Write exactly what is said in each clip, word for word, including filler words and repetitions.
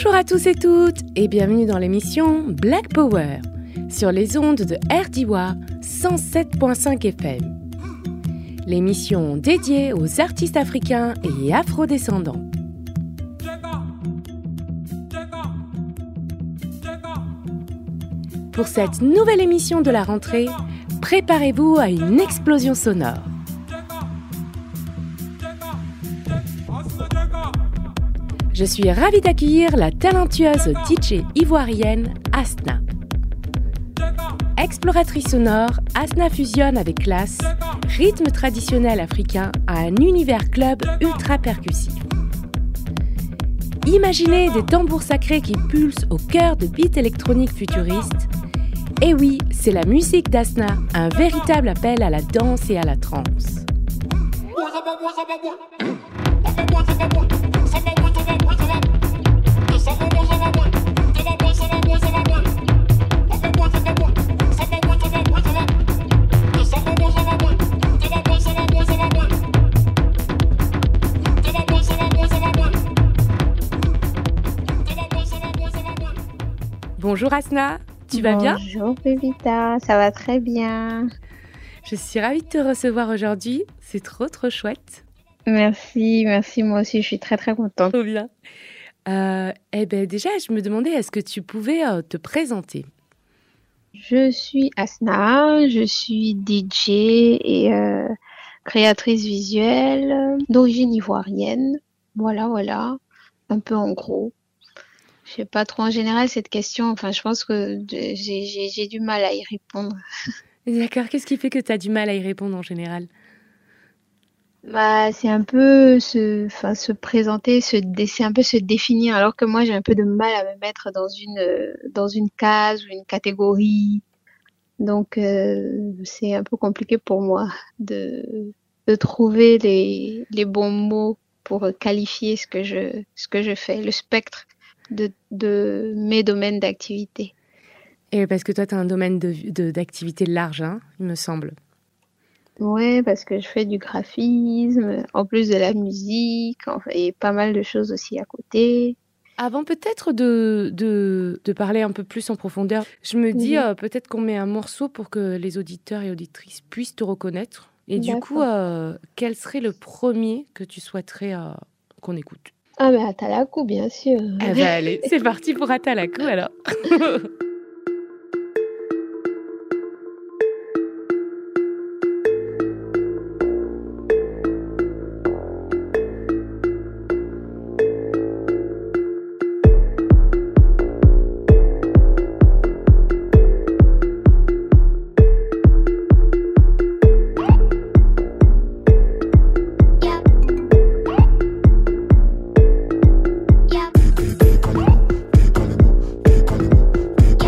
Bonjour à tous et toutes et bienvenue dans l'émission Black Power sur les ondes de R D W A cent sept virgule cinq F M. L'émission dédiée aux artistes africains et afrodescendants. Pour cette nouvelle émission de la rentrée, préparez-vous à une explosion sonore. Je suis ravie d'accueillir la talentueuse D J ivoirienne Asna. Exploratrice sonore, Asna fusionne avec classe, rythme traditionnel africain à un univers club ultra percussif. Imaginez des tambours sacrés qui pulsent au cœur de beats électroniques futuristes. Et oui, c'est la musique d'Asna, un véritable appel à la danse et à la trance. Bonjour Asna, tu vas bien ? Bonjour Bébita, ça va très bien. Je suis ravie de te recevoir aujourd'hui, c'est trop trop chouette. Merci, merci, moi aussi je suis très très contente. Trop bien. Euh, eh ben déjà, je me demandais, est-ce que tu pouvais euh, te présenter ? Je suis Asna, je suis D J et euh, créatrice visuelle d'origine ivoirienne. Voilà, voilà, un peu en gros. Je sais pas trop en général cette question, enfin je pense que j'ai, j'ai, j'ai du mal à y répondre. D'accord, qu'est-ce qui fait que tu as du mal à y répondre en général ? Bah, c'est un peu se, enfin, se présenter, se, c'est un peu se définir, alors que moi j'ai un peu de mal à me mettre dans une, dans une case ou une catégorie. Donc euh, c'est un peu compliqué pour moi de, de trouver les, les bons mots pour qualifier ce que je, ce que je fais, le spectre de, de mes domaines d'activité. Et parce que toi, tu as un domaine de, de, d'activité large, hein, il me semble. Oui, parce que je fais du graphisme, en plus de la musique, enfin, et pas mal de choses aussi à côté. Avant peut-être de, de, de parler un peu plus en profondeur, je me dis mmh. euh, peut-être qu'on met un morceau pour que les auditeurs et auditrices puissent te reconnaître. Et D'accord. Du coup, euh, quel serait le premier que tu souhaiterais euh, qu'on écoute ? Ah mais Atalakou, bien sûr. Ah bah allez, c'est parti pour Atalakou alors. Yeah.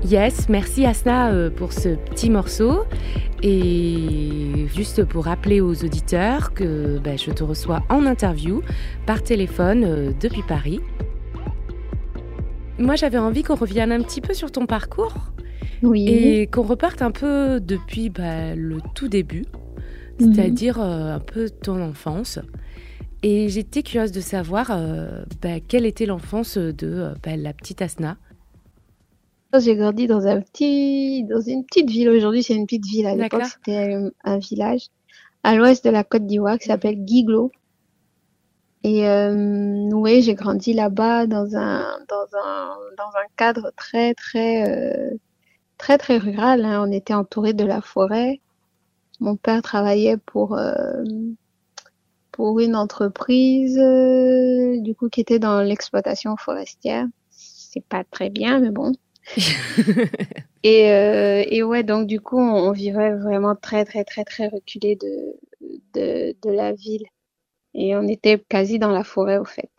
Yes, merci Asna euh, pour ce petit morceau. Et juste pour rappeler aux auditeurs que ben, je te reçois en interview par téléphone euh, depuis Paris. Moi, j'avais envie qu'on revienne un petit peu sur ton parcours. Oui. Et qu'on reparte un peu depuis bah, le tout début, mmh. c'est-à-dire euh, un peu ton enfance. Et j'étais curieuse de savoir euh, bah, quelle était l'enfance de bah, la petite Asna. J'ai grandi dans un petit, dans une petite ville. Aujourd'hui, c'est une petite ville. À l'époque, D'accord. c'était un, un village à l'ouest de la Côte d'Ivoire qui s'appelle Guiglo. Et euh, oui, j'ai grandi là-bas dans un, dans un, dans un cadre très, très, euh, très, très rural. Hein. On était entouré de la forêt. Mon père travaillait pour, euh, pour une entreprise, euh, du coup, qui était dans l'exploitation forestière. C'est pas très bien, mais bon. et, euh, et ouais, donc du coup, on, on vivait vraiment très, très, très, très reculé de, de, de la ville. Et on était quasi dans la forêt, au fait.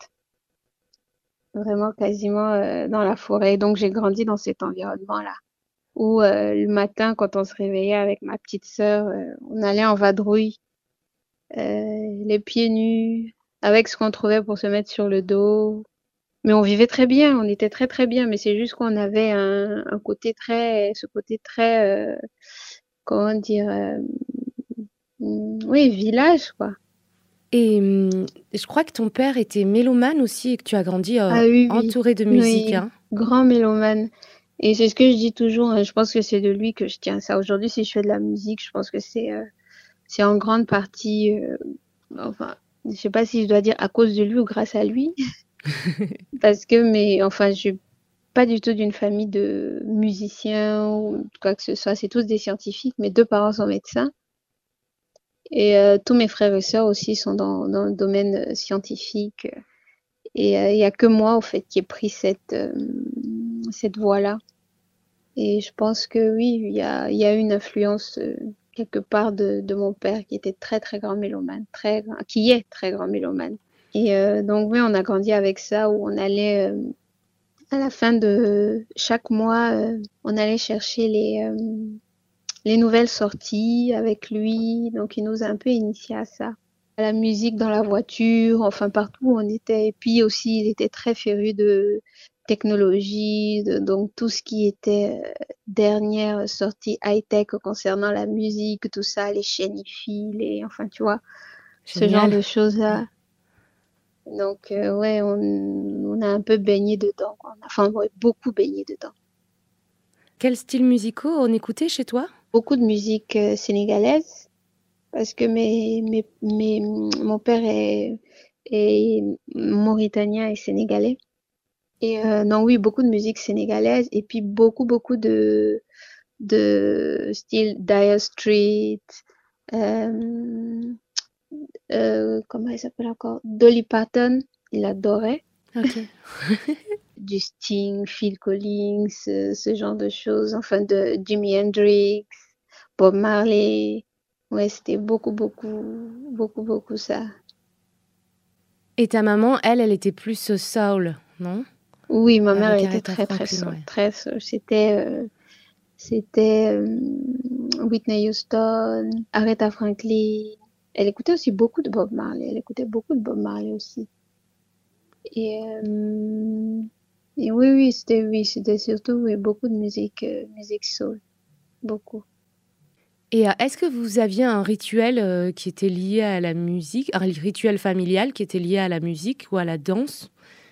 Vraiment quasiment euh, dans la forêt. Donc, j'ai grandi dans cet environnement-là. Où euh, le matin, quand on se réveillait avec ma petite sœur, euh, on allait en vadrouille, euh, les pieds nus, avec ce qu'on trouvait pour se mettre sur le dos. Mais on vivait très bien, on était très très bien, mais c'est juste qu'on avait un, un côté très, ce côté très, euh, comment dire, euh, oui, village, quoi. Et hum, je crois que ton père était mélomane aussi et que tu as grandi euh, Ah oui, oui, entouré de musique. oui, Hein. grand mélomane. Et c'est ce que je dis toujours, hein, je pense que c'est de lui que je tiens ça. Aujourd'hui, si je fais de la musique, je pense que c'est euh, c'est en grande partie, euh, enfin, je sais pas si je dois dire à cause de lui ou grâce à lui. Parce que, mais enfin, je suis pas du tout d'une famille de musiciens ou quoi que ce soit. C'est tous des scientifiques. Mes deux parents sont médecins. Et euh, tous mes frères et sœurs aussi sont dans, dans le domaine euh, scientifique. Et il euh, y a que moi, au fait, qui ai pris cette, euh, cette voie-là. Et je pense que oui, il y a, y a une influence euh, quelque part de, de mon père qui était très, très grand mélomane, très, qui est très grand mélomane. Et euh, donc, oui, on a grandi avec ça où on allait, euh, à la fin de chaque mois, euh, on allait chercher les, euh, les nouvelles sorties avec lui. Donc, il nous a un peu initiés à ça. À la musique dans la voiture, enfin, partout où on était. Et puis aussi, il était très féru de technologie, de, donc tout ce qui était euh, dernière sortie high-tech concernant la musique, tout ça, les chaînes hi-fi, les, enfin, tu vois, Génial. ce genre de choses-là. Donc, euh, ouais, on, on a un peu baigné dedans. Quoi. On a, enfin, ouais, beaucoup baigné dedans. Quels styles musicaux on écoutait chez toi? Beaucoup de musique euh, sénégalaise, parce que mes, mes, mes, mon père est, est mauritanien et sénégalais. Et euh, non, oui, beaucoup de musique sénégalaise, et puis beaucoup, beaucoup de, de style Dire Street, euh, euh, comment elle s'appelle encore? Dolly Parton, il adorait. Ok. Du Sting, Phil Collins, ce, ce genre de choses, enfin de Jimi Hendrix, Bob Marley. Ouais, c'était beaucoup, beaucoup, beaucoup, beaucoup ça. Et ta maman, elle, elle était plus soul, non? Oui, ma mère Avec elle était Aretha très, très Franklin, soul, ouais. très soul. C'était, euh, c'était euh, Whitney Houston, Aretha Franklin. Elle écoutait aussi beaucoup de Bob Marley. Elle écoutait beaucoup de Bob Marley aussi. Et, euh, et oui, oui, c'était oui, c'était surtout oui, beaucoup de musique, euh, musique soul, beaucoup. Et euh, est-ce que vous aviez un rituel euh, qui était lié à la musique, un rituel familial qui était lié à la musique ou à la danse?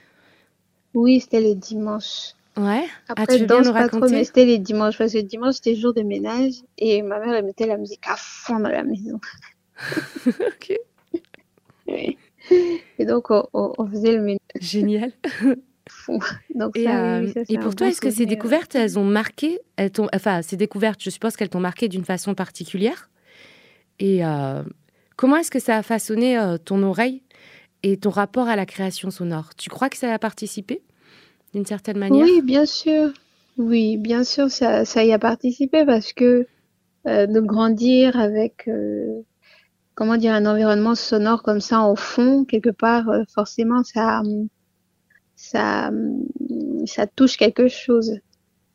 Oui, c'était les dimanches. Ouais. Ah, Après, tu veux bien nous danse pas trop, mais raconter? c'était les dimanches, parce que dimanche, c'était jour de ménage, et ma mère, elle mettait la musique à fond dans la maison. Ok. Oui. Et donc, on, on, on faisait le ménage. Génial. Donc Et, ça, oui, euh, oui, ça, c'est et un pour toi, bon est-ce que ces souvenir. découvertes, elles ont marqué, elles t'ont, enfin, ces découvertes, je suppose qu'elles t'ont marqué d'une façon particulière. Et euh, comment est-ce que ça a façonné euh, ton oreille et ton rapport à la création sonore? Tu crois que ça a participé d'une certaine manière? Oui, bien sûr. Oui, bien sûr, ça, ça y a participé parce que euh, de grandir avec, euh, comment dire, un environnement sonore comme ça en fond, quelque part, euh, forcément, ça, ça, ça touche quelque chose.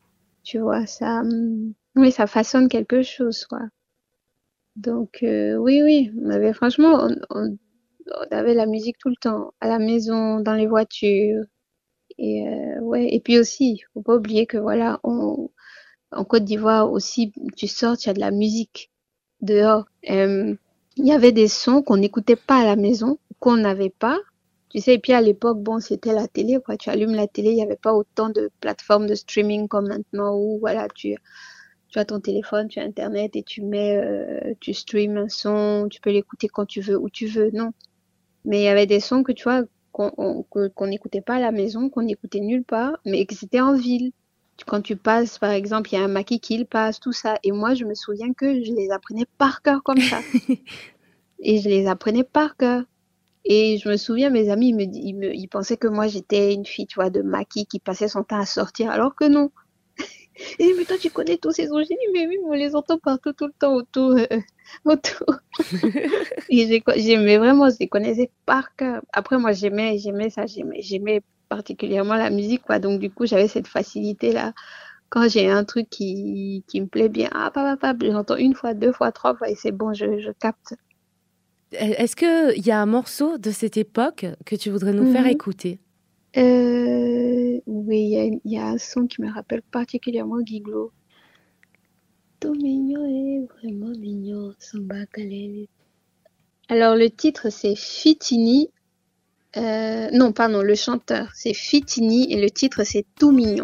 tu vois, ça, hum, oui, ça façonne quelque chose, quoi. Donc, euh, oui, oui, on avait, franchement, on, on- on avait la musique tout le temps, à la maison, dans les voitures. Et, euh, ouais, et puis aussi, faut pas oublier que voilà, on, en Côte d'Ivoire aussi, tu sors, tu as de la musique dehors. Euh, Il y avait des sons qu'on n'écoutait pas à la maison, qu'on n'avait pas. Tu sais, et puis à l'époque, bon, c'était la télé, quoi. Tu allumes la télé, il n'y avait pas autant de plateformes de streaming comme maintenant où, voilà, tu, tu as ton téléphone, tu as Internet et tu mets, euh, tu streams un son, tu peux l'écouter quand tu veux, où tu veux. Non. Mais il y avait des sons que, tu vois, qu'on on- que- qu'on n'écoutait pas à la maison, qu'on n'écoutait nulle part, mais que c'était en ville. Quand tu passes, par exemple, il y a un Makiki, il passe, tout ça. Et moi, je me souviens que je les apprenais par cœur comme ça. Et je les apprenais par cœur. Et je me souviens, mes amis, ils, me, ils, me, ils pensaient que moi, j'étais une fille, tu vois, de Maki qui passait son temps à sortir, alors que non. Et mais toi, tu connais tous ces sons. J'ai dit, mais oui, mais on les entend partout, tout le temps, autour. Euh, autour. Et j'ai- j'aimais vraiment, je les connaissais par cœur. Après, moi, j'aimais, j'aimais ça, j'aimais, j'aimais particulièrement la musique, quoi. Donc, du coup, j'avais cette facilité-là. Quand j'ai un truc qui, qui me plaît bien, ah, papa, papa, j'entends une fois, deux fois, trois fois, et c'est bon, je, je capte. Est-ce qu'il y a un morceau de cette époque que tu voudrais nous faire Mhm. écouter? Euh, oui, il y a, il y a un son qui me rappelle particulièrement Guiglo. Tout mignon est vraiment mignon, Samba Kalele. Alors, le titre, c'est Fitini. Euh, non, pardon, le chanteur, c'est Fitini et le titre, c'est Tout mignon.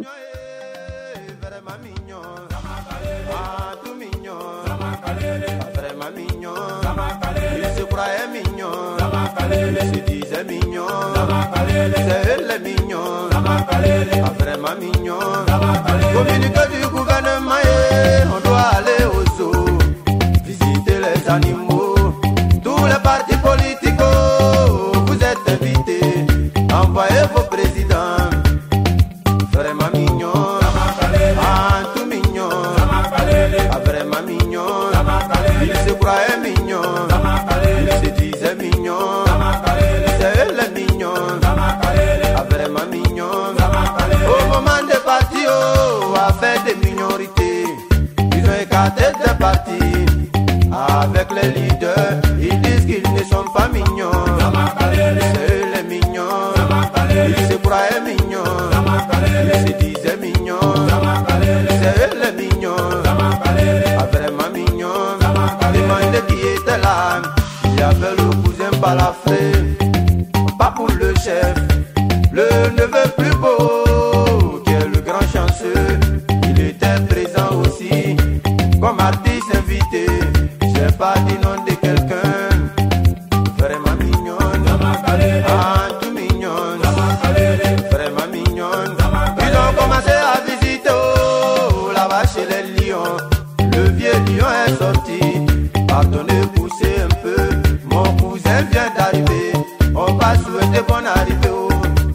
Il se disait mignon, c'est elle mignon, vraiment mignon. Communiqué du gouvernement, on doit aller au zoo, visiter les animaux. Tous les partis politiques, vous êtes invités, envoyez vos présidents. Vraiment mignon, ah tout mignon, vraiment mignon. Il se croyait mignon, il se disait mignon. Vraiment mignon. Au moment des partis, oh, affaire des minorités, ils ont écarté des partis. Avec les leaders, ils disent qu'ils ne sont pas mignons. C'est les mignons. Ils se croyaient mignons. Ils se disaient mignons. C'est les mignons. Vraiment mignons. Demandez qui était là. Il y avait le cousin Balafré. Pas pour le chef, le neveu plus beau, qui est le grand chanceux. Il était présent aussi, comme artiste invité. J'ai pas dit nom de quelqu'un, vraiment mignonne, ah tout mignonne, vraiment mignonne. Ils ont commencé à visiter, oh, là-bas chez les lions. Le vieux lion est sorti, pardonnez, poussez un peu, mon cousin vient d'arriver. On va souhaiter bonne arrivée, oh.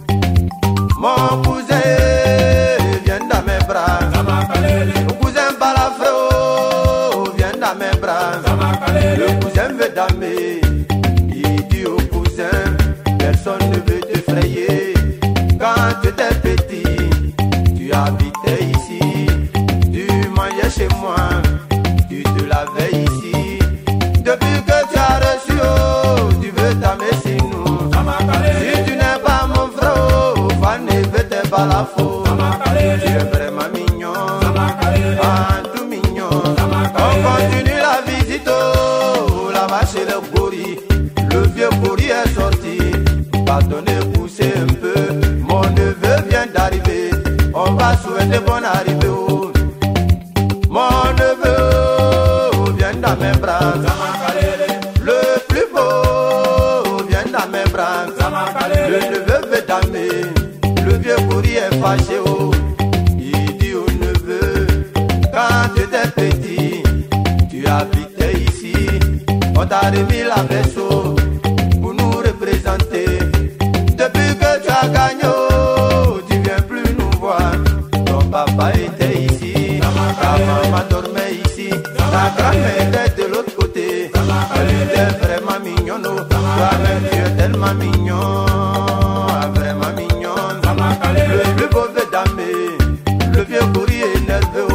Mon cousin vient dans mes bras. Mon cousin Balafré, oh, vient dans mes bras. Le cousin veut damer. Il dit au cousin, personne ne veut te frayer. Quand tu étais petit, tu habitais ici. Tu mangeais chez moi, tu te lavais ici. Depuis que tu as reçu, oh, tu veux damer si nous. Si tu n'es pas mon frère, oh, Fanny veut te balafo. Tu es vraiment mignon, ah tout mignon. On continue la visite, oh, là-bas chez le gorille. Le vieux gorille est sorti, pardonnez, poussez un peu. Mon neveu vient d'arriver, on va souhaiter bonne arrivée, oh. Mon neveu, oh, vient dans mes bras. Le plus beau vient dans mes bras. Le neveu veut damer. Le vieux gorille est fâché, oh. Il dit au neveu, quand tu étais petit, tu habitais ici. On t'a remis la vaisseau pour nous représenter. Depuis que tu as gagné, oh, tu viens plus nous voir. Ton papa était ici, ta maman dormait ici, ta grand-mère était de l'autre côté. Elle était vraiment mignonne, oh. Toi-même tu es tellement mignon, vraiment mignonne. Le plus beau veut damer, le vieux gorille est nerveux.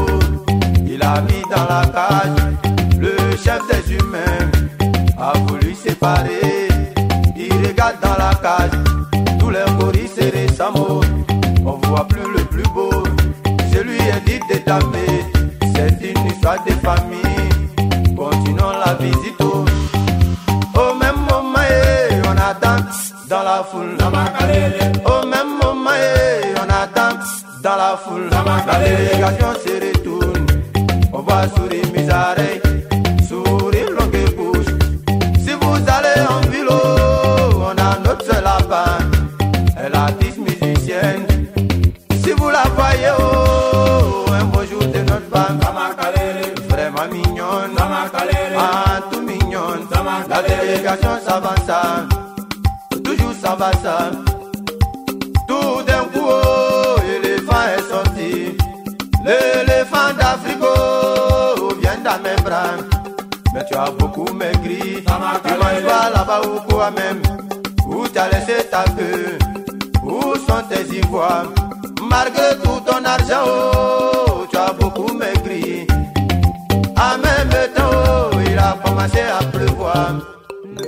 l'a mis dans la cage. Le chef des humains a voulu séparer. Il regarde dans la cage, tous les choristes et les samos. On voit plus le plus beau, je lui ai dit d'étamer. C'est une histoire de famille, continuons la visite. Au, au même moment, eh, on attend dans la foule. Au même moment, eh, on attend dans la foule. La délégation se retourne, on va sourire mes oreilles, sourire longue et bouche. Si vous allez en vélo, on a notre seule lapin, elle artiste musicienne. Si vous la voyez, oh, un beau jour de notre bande, vraiment mignonne, ah, tout mignonne. La délégation s'avance, toujours s'avance. Tout d'un coup, oh, l'éléphant est sorti. L'éléphant d'Afrique, oh, vient dans mes bras. Mais tu as beaucoup maigri. Tu manges pas là-bas ou quoi même? Où t'as laissé ta queue? Où sont tes ivoires? Malgré tout ton argent, oh, tu as beaucoup maigri. En même temps, oh, il a commencé à pleuvoir. Je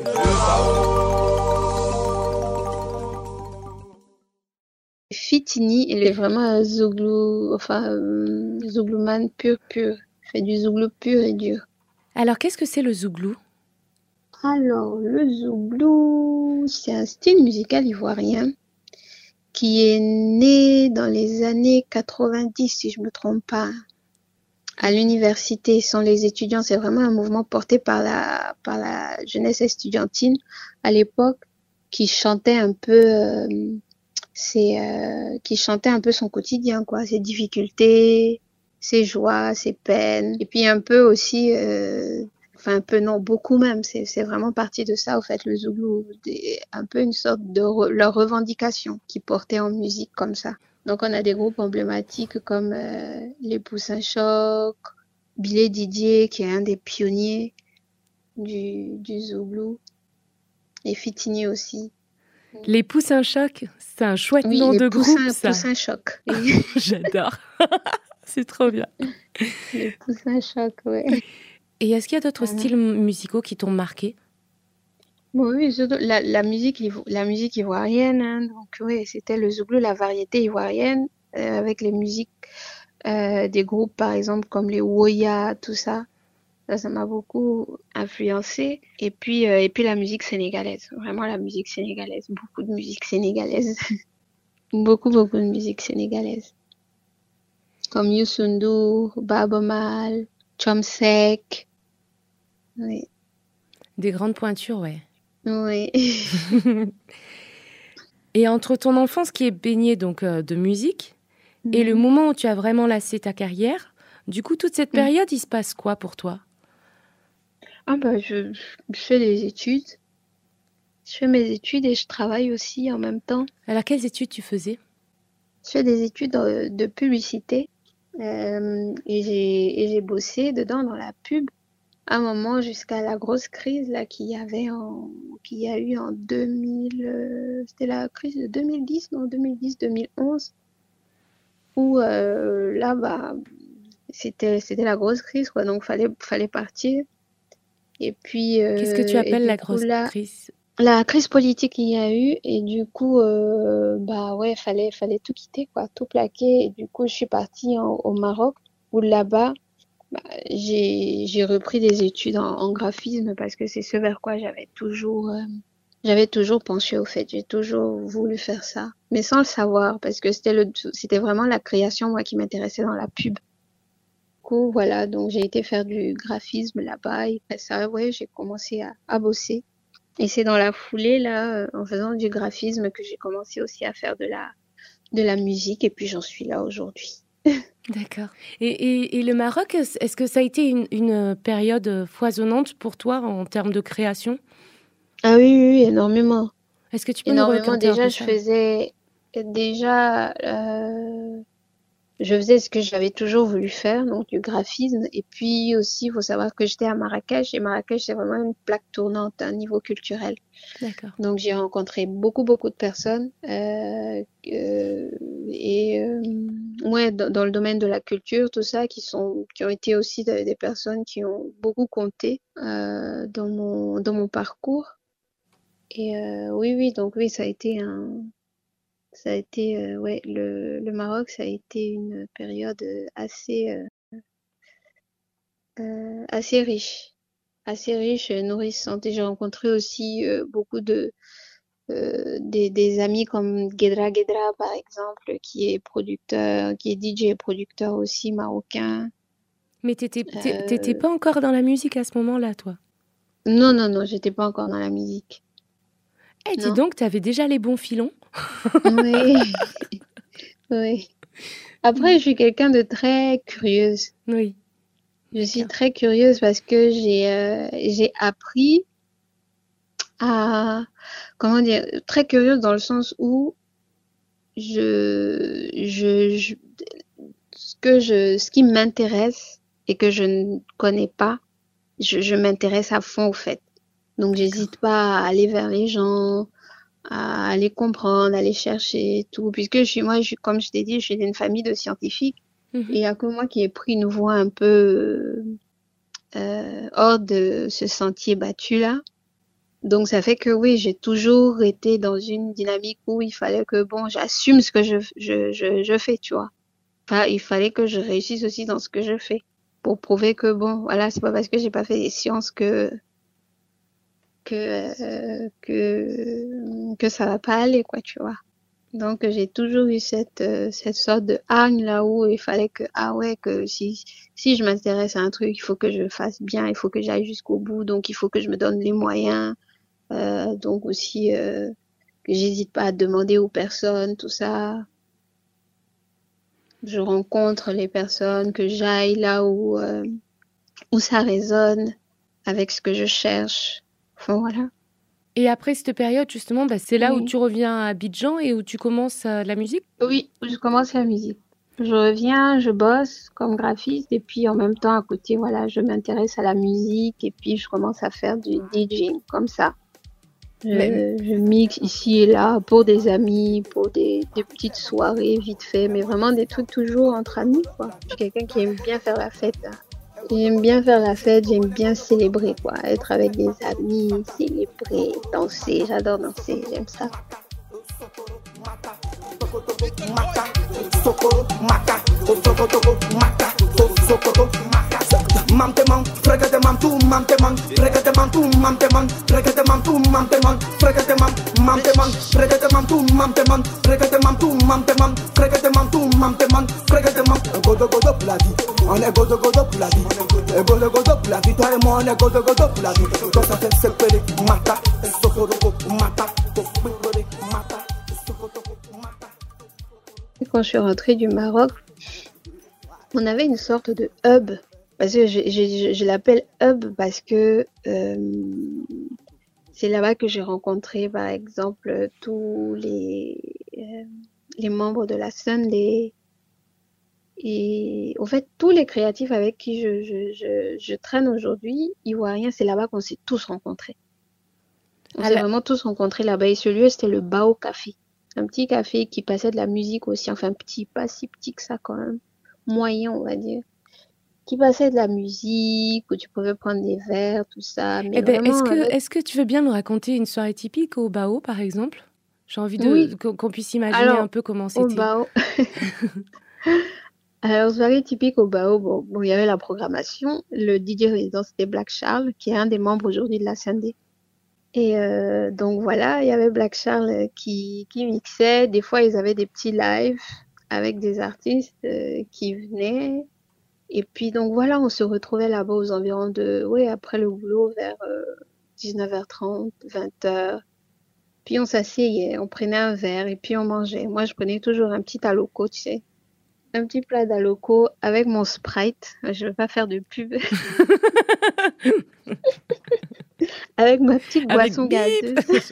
Fitini, il est vraiment un zouglou, enfin, euh, zouglouman pur, pur. Il fait du zouglou pur et dur. Alors, qu'est-ce que c'est le zouglou? Alors, le zouglou, c'est un style musical ivoirien qui est né dans les années quatre-vingt-dix, si je me trompe pas, à l'université. Sans les étudiants, c'est vraiment un mouvement porté par la, par la jeunesse estudiantine à l'époque, qui chantait un peu, euh, c'est, euh, qui chantait un peu son quotidien, quoi, ses difficultés, ses joies, ses peines, et puis un peu aussi, euh, enfin un peu non, beaucoup même, c'est, c'est vraiment parti de ça, au fait, le zoulou, des, un peu une sorte de re, leur revendication qu'ils portaient en musique comme ça. Donc on a des groupes emblématiques comme euh, les Poussins Choc, Billet Didier, qui est un des pionniers du, du zoulou, et Fitini aussi. Les Poussins Choc, c'est un chouette Oui, nom les de poussins, groupe, ça. Poussins Choc. J'adore. C'est trop bien. Les Poussins Choc, ouais. Et est-ce qu'il y a d'autres Voilà. styles musicaux qui t'ont marqué? Bon, oui, surtout la, la musique, ivo- la musique ivoirienne, hein, donc oui, c'était le zouglou, la variété ivoirienne, euh, avec les musiques euh, des groupes, par exemple, comme les Woya, tout ça. Ça, ça m'a beaucoup influencé. Et puis, euh, et puis la musique sénégalaise, vraiment la musique sénégalaise, beaucoup de musique sénégalaise, beaucoup, beaucoup de musique sénégalaise. Comme Youssou N'Dour, Baaba Maal, Chomsek. Oui, Des grandes pointures, ouais. oui. Et entre ton enfance qui est baignée donc euh, de musique et le moment où tu as vraiment lancé ta carrière, du coup, toute cette Mm. période, il se passe quoi pour toi? Ah bah je, je fais des études. Je fais mes études et je travaille aussi en même temps. Alors, quelles études tu faisais? Je fais des études euh, de publicité euh, et j'ai et j'ai bossé dedans dans la pub à un moment jusqu'à la grosse crise là qu'il y avait en qu'il y a eu en deux mille euh, c'était la crise de deux mille dix non deux mille dix deux mille onze où euh, là bah c'était c'était la grosse crise quoi, donc fallait fallait partir. Et puis Qu'est-ce que tu euh, et appelles du la coup grosse là crise? la crise politique qu'il y a eu et du coup euh, bah ouais fallait fallait tout quitter quoi, tout plaquer, et du coup je suis partie en- au Maroc où là-bas bah, j'ai j'ai repris des études en, en graphisme parce que c'est ce vers quoi j'avais toujours euh, j'avais toujours penché au fait, j'ai toujours voulu faire ça mais sans le savoir parce que c'était le c'était vraiment la création moi qui m'intéressait dans la pub. Du coup voilà, donc j'ai été faire du graphisme là-bas et après ça ouais j'ai commencé à, à bosser. Et c'est dans la foulée, là, euh, en faisant du graphisme, que j'ai commencé aussi à faire de la, de la musique. Et puis, j'en suis là aujourd'hui. D'accord. Et, et, et le Maroc, est-ce que ça a été une, une période foisonnante pour toi en termes de création? Ah oui, oui, oui, énormément. Est-ce que tu peux nous Énormément. raconter un Déjà, peu je ça? faisais, déjà, euh, je faisais ce que j'avais toujours voulu faire, donc du graphisme. Et puis aussi, il faut savoir que j'étais à Marrakech. Et Marrakech, c'est vraiment une plaque tournante à un niveau culturel. D'accord. Donc j'ai rencontré beaucoup beaucoup de personnes euh, euh, et euh, ouais, dans, dans le domaine de la culture, tout ça, qui sont, qui ont été aussi des, des personnes qui ont beaucoup compté euh, dans mon, dans mon parcours. Et euh, oui, oui, donc oui, ça a été un, ça a été, euh, ouais, le, le Maroc, ça a été une période euh, assez, euh, euh, assez riche, assez riche, et nourrissante. Et j'ai rencontré aussi euh, beaucoup de, euh, des, des amis comme Guedra Guedra, par exemple, qui est producteur, qui est D J et producteur aussi marocain. Mais t'étais, t'é- t'étais Euh, pas encore dans la musique à ce moment-là, toi? non, non, non, j'étais pas encore dans la musique. Eh, dis Non. donc, t'avais déjà les bons filons. Oui, oui. Après, je suis quelqu'un de très curieuse. Oui, Je suis d'accord. très curieuse parce que j'ai euh, j'ai appris à, comment dire, très curieuse dans le sens où je, je, je- ce que je, ce qui m'intéresse et que je ne connais pas, je, je m'intéresse à fond au fait. Donc, D'accord. j'hésite pas à aller vers les gens, à aller comprendre, à aller chercher et tout. Puisque je suis, moi, je suis, comme je t'ai dit, je suis d'une famille de scientifiques. Mhm. Et il y a que moi qui ai pris une voie un peu euh, hors de ce sentier battu-là. Donc, ça fait que oui, j'ai toujours été dans une dynamique où il fallait que, bon, j'assume ce que je, je, je, je fais, tu vois. Enfin, il fallait que je réussisse aussi dans ce que je fais pour prouver que, bon, voilà, c'est pas parce que j'ai pas fait des sciences que, que, euh, que, que ça va pas aller, quoi, tu vois. Donc, j'ai toujours eu cette, euh, cette sorte de hargne là où il fallait que, ah ouais, que si, si je m'intéresse à un truc, il faut que je le fasse bien, il faut que j'aille jusqu'au bout, donc il faut que je me donne les moyens. Euh, donc aussi euh, que j'hésite pas à demander aux personnes, tout ça. Je rencontre les personnes, que j'aille là où, euh, où ça résonne avec ce que je cherche. Enfin, voilà. Et après cette période, justement, bah, c'est là où Oui. tu reviens à Abidjan et où tu commences euh, la musique? Oui, je commence la musique. Je reviens, je bosse comme graphiste et puis en même temps à côté, voilà, je m'intéresse à la musique et puis je commence à faire du DJing comme ça. Mais, Je, je mixe ici et là pour des amis, pour des, des petites soirées vite fait, mais vraiment des trucs toujours entre amis, quoi. Je suis quelqu'un qui aime bien faire la fête, hein. J'aime bien faire la fête, j'aime bien célébrer, quoi. Être avec des amis, célébrer, danser. J'adore danser, j'aime ça. Mam te man, fregate man tu, mam te man, fregate man tu, mam te man, fregate man tu, mam te man, fregate man, mam te man, fregate man tu, mam te man, fregate man tu, mam te man, fregate man tu, mam te man, fregate man. Godo godo pour la vie, on est godo godo pour la vie, godo godo pour la vie, toi et moi on est godo godo pour la vie. Toi ça fait sepele mata, sokoroko mata, topere mata, sokoroko mata. Quand je suis rentrée du Maroc, on avait une sorte de hub. Parce que je, je, je l'appelle hub parce que euh, c'est là-bas que j'ai rencontré, par exemple, tous les, euh, les membres de la Sunday. Et en fait, tous les créatifs avec qui je, je, je, je traîne aujourd'hui, ivoiriens, c'est là-bas qu'on s'est tous rencontrés. On s'est la... vraiment tous rencontrés là-bas. Et ce lieu, c'était le Bao Café. Un petit café qui passait de la musique aussi. Enfin, petit, pas si petit que ça quand même. Moyen, on va dire. Qui passait de la musique, où tu pouvais prendre des verres, tout ça. Mais Eh ben, est-ce vraiment que, avec... est-ce que tu veux bien nous raconter une soirée typique au Bao, par exemple? J'ai envie de, Oui. qu'on, qu'on puisse imaginer Alors, un peu comment au c'était. Bao... Alors, soirée typique au Bao, bon, bon, il y avait la programmation. Le D J résident, c'était Black Charles, qui est un des membres aujourd'hui de la Sunday. Et euh, donc voilà, il y avait Black Charles qui, qui mixait. Des fois, ils avaient des petits lives avec des artistes euh, qui venaient. Et puis donc voilà, on se retrouvait là-bas aux environs de, oui, après le boulot, vers euh, dix-neuf heures trente, vingt heures. Puis on s'asseyait, on prenait un verre et puis on mangeait. Moi, je prenais toujours un petit aloko, tu sais. Un petit plat d'aloko avec mon Sprite. Je ne veux pas faire de pub. Avec ma petite Avec boisson bip. gazeuse.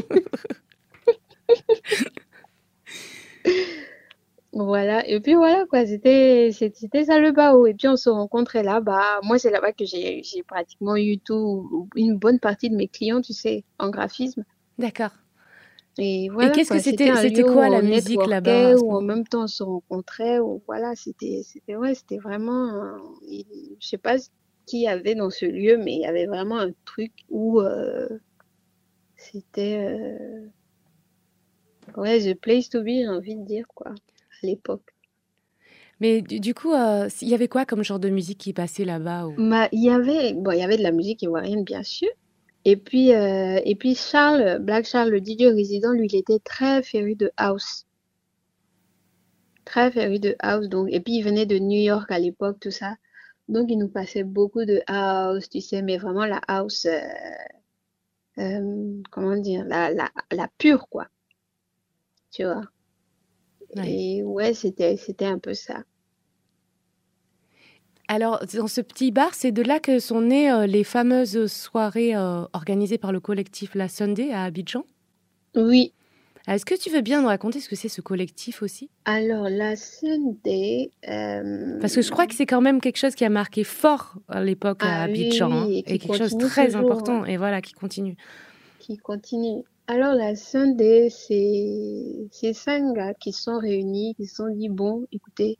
Voilà. Et puis voilà, quoi. C'était, c'était ça le Bao. Et puis on se rencontrait là-bas. Moi, c'est là-bas que j'ai, j'ai pratiquement eu tout, une bonne partie de mes clients, tu sais, en graphisme. D'accord. Et Et voilà qu'est-ce que quoi, c'était c'était, un c'était lieu où quoi la on musique là-bas networkait, à ce où en moment? même temps on se rencontrait, où voilà, c'était, c'était, ouais, c'était vraiment, un- il- je sais pas ce qu'il y avait dans ce lieu, mais il y avait vraiment un truc où euh, c'était, euh, ouais, the place to be, j'ai envie de dire quoi, à l'époque. Mais du, du coup, euh, il y avait quoi comme genre de musique qui passait là-bas ou... Bah, il y avait, bon, il y avait de la musique ivoirienne bien sûr. Et puis, euh, et puis Charles, Black Charles, le D J résident, lui, il était très féru de house. Très féru de house, donc, et puis il venait de New York à l'époque, tout ça. Donc, il nous passait beaucoup de house, tu sais, mais vraiment la house, euh, euh, comment dire, la, la, la pure, quoi, tu vois. Ouais. Et ouais, c'était, c'était un peu ça. Alors, dans ce petit bar, c'est de là que sont nées euh, les fameuses soirées euh, organisées par le collectif La Sunday à Abidjan. Oui, Ah, est-ce que tu veux bien nous raconter ce que c'est ce collectif aussi? alors la Sunday, Parce que je crois euh, que c'est quand même quelque chose qui a marqué fort à l'époque à ah oui, Abidjan, hein, oui, et et qui quelque chose de continue très toujours, hein, important, et voilà, qui continue. qui continue. Alors la Sunday, c'est, c'est cinq gars qui sont réunis, qui se sont dit, bon, écoutez,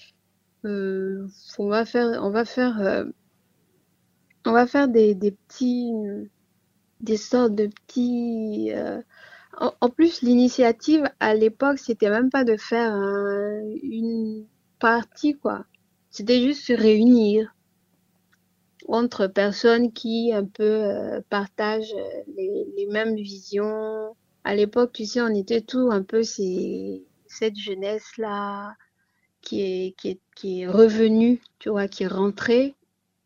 euh, on va faire, on va faire, euh, on va faire des, des petits, des sortes de petits. euh, En, en plus, l'initiative à l'époque, c'était même pas de faire un- une partie, quoi. C'était juste se réunir entre personnes qui un peu euh, partagent euh, les, les mêmes visions. À l'époque, tu sais, on était tous un peu ces, cette jeunesse-là qui est, qui est, qui est revenue, tu vois, qui est rentrée.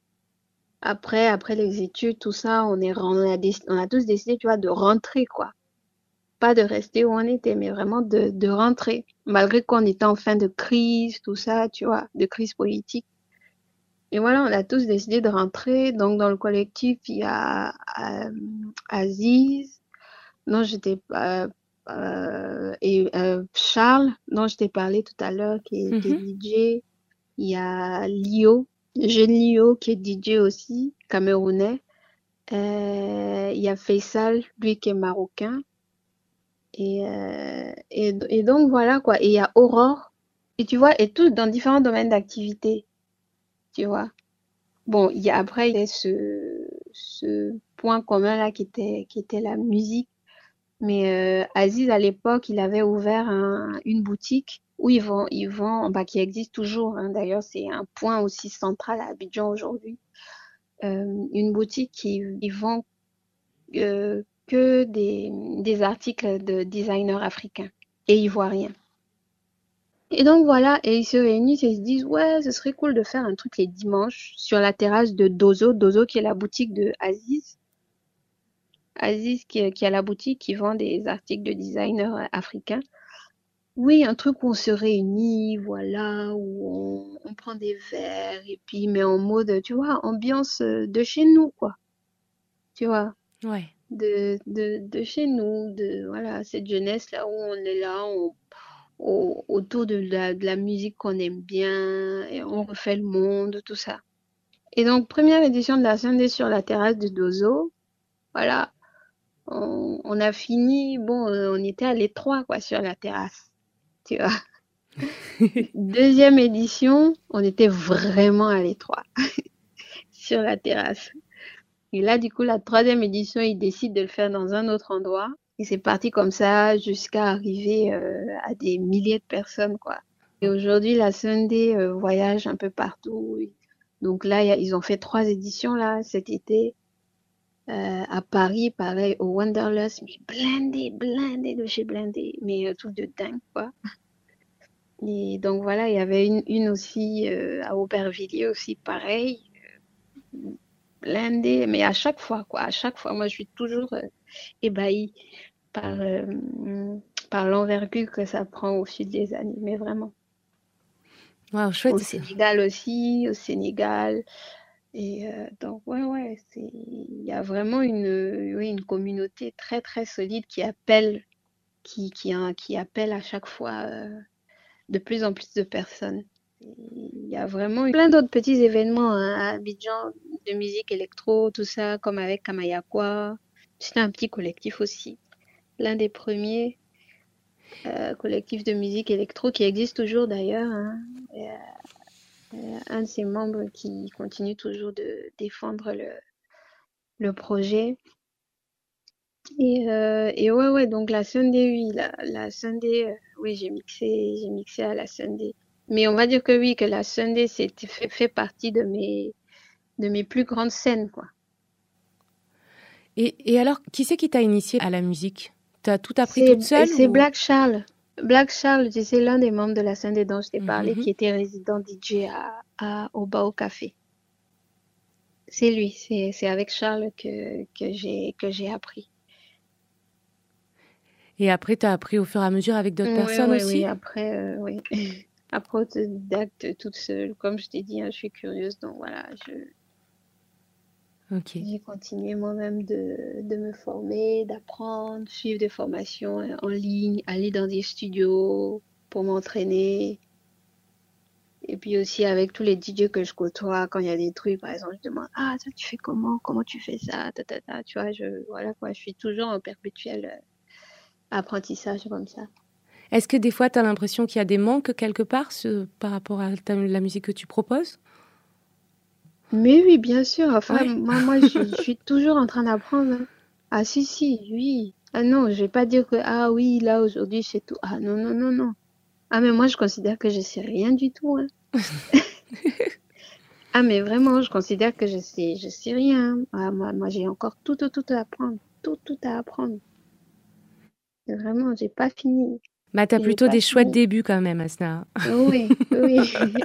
Après, après les études, tout ça, on est, on a, déc- on a tous décidé, tu vois, de rentrer, quoi. Pas de rester où on était, mais vraiment de, de rentrer. Malgré qu'on était en fin de crise, tout ça, tu vois, de crise politique. Et voilà, on a tous décidé de rentrer. Donc, dans le collectif, il y a euh, Aziz, dont j'étais euh, euh, et euh, Charles, dont je t'ai parlé tout à l'heure, qui, qui est Mhm. D J. Il y a Lio, jeune Lio, qui est D J aussi, camerounais. Euh, il y a Faisal, lui qui est marocain. Et, euh, et, et donc voilà quoi. Et il y a Aurore. Et tu vois, et tous dans différents domaines d'activité, tu vois. Bon, il y a après il y a ce, ce point commun là qui était, qui était la musique. Mais euh, Aziz à l'époque, il avait ouvert un- une boutique où ils vont, ils vont, bah, qui existe toujours, hein. D'ailleurs, c'est un point aussi central à Abidjan aujourd'hui. Euh, une boutique qui ils vend euh, que des, des articles de designers africains et ivoiriens. Et donc voilà, et ils se réunissent et ils se disent, ouais, ce serait cool de faire un truc les dimanches sur la terrasse de Dozo, Dozo qui est la boutique de Aziz. Aziz qui, qui a la boutique qui vend des articles de designers africains. Oui, un truc où on se réunit, voilà, où on, on prend des verres et puis mais en mode, tu vois, ambiance de chez nous, quoi. Tu vois, Ouais. de, de, de chez nous, de voilà, cette jeunesse-là où on est là, on, au- autour de la, de la musique qu'on aime bien, et on refait le monde, tout ça. Et donc, première édition de la Sunday sur la terrasse de Dozo, voilà, on, on a fini, bon, euh, on était à l'étroit, quoi, sur la terrasse, tu vois. Deuxième édition, on était vraiment à l'étroit sur la terrasse. Et là, du coup, la troisième édition, ils décident de le faire dans un autre endroit. Et c'est parti comme ça jusqu'à arriver euh, à des milliers de personnes, quoi. Et aujourd'hui, la Sunday euh, voyage un peu partout. Donc là, y a- ils ont fait trois éditions là cet été. Euh, à Paris, pareil, au Wanderlust, mais blindé, blindé de chez blindé, mais euh, truc de dingue, quoi. Et donc voilà, il y avait une, une aussi euh, à Aubervilliers aussi, pareil, blindé, mais à chaque fois, quoi, à chaque fois, moi je suis toujours euh, ébahie par, euh, par l'envergure que ça prend au fil des années, mais vraiment. Wow, Au chouette. ça. Sénégal aussi, au Sénégal. Et euh, donc, ouais, ouais, c'est, il y a vraiment une, oui, une communauté très, très solide qui appelle, qui, qui, hein, qui appelle à chaque fois euh, de plus en plus de personnes. Il y a vraiment eu plein d'autres petits événements hein, à Abidjan de musique électro, tout ça, comme avec Kamayakwa. C'était un petit collectif aussi. l'un des premiers euh, collectifs de musique électro qui existe toujours d'ailleurs. Hein. Et, euh, un de ses membres qui continue toujours de défendre le, le projet. Et, euh, et ouais, ouais, donc la Sunday, oui, la, la Sunday, euh, oui, j'ai mixé, j'ai mixé à la Sunday. Mais on va dire que oui, que la Sunday, c'est fait, fait partie de mes, de mes plus grandes scènes, quoi. Et, et alors, qui c'est qui t'a initié à la musique? T'as tout appris C'est, toute seule c'est ou... Black Charles. Black Charles, tu sais, l'un des membres de la Sunday dont je t'ai parlé, Mhm. qui était résident D J à, à, au Bao Café. C'est lui, c'est, c'est avec Charles que, que j'ai, que j'ai appris. Et après, t'as appris au fur et à mesure avec d'autres Oui, personnes oui, aussi? oui, après, euh, oui. Après, autodidacte toute seule. Comme je t'ai dit, hein, je suis curieuse, donc voilà, je, Ok. j'ai continué moi-même de, de me former, d'apprendre, suivre des formations euh, en ligne, aller dans des studios pour m'entraîner. Et puis aussi avec tous les D J que je côtoie, quand il y a des trucs, par exemple, je demande, ah, ça, tu fais comment? Comment tu fais ça? Ta, ta, ta. Tu vois, je, voilà quoi, je suis toujours en perpétuel euh, apprentissage comme ça. Est-ce que des fois, t'as l'impression qu'il y a des manques quelque part ce, par rapport à ta, la musique que tu proposes? Mais oui, bien sûr. Enfin, Ouais. moi, moi, je, je suis toujours en train d'apprendre. Hein. Ah, si, si, oui. Ah non, je vais pas dire que, ah oui, là, aujourd'hui, c'est tout. Ah non, non, non, non. Ah, mais moi, je considère que je sais rien du tout. Hein. Ah, mais vraiment, je considère que je sais, je sais rien. Ah, moi, moi, j'ai encore tout, tout, tout à apprendre. Tout, tout à apprendre. Vraiment, j'ai pas fini. Bah, t'as J'ai plutôt pas des chouettes fini. débuts quand même, Asna. Oui, oui.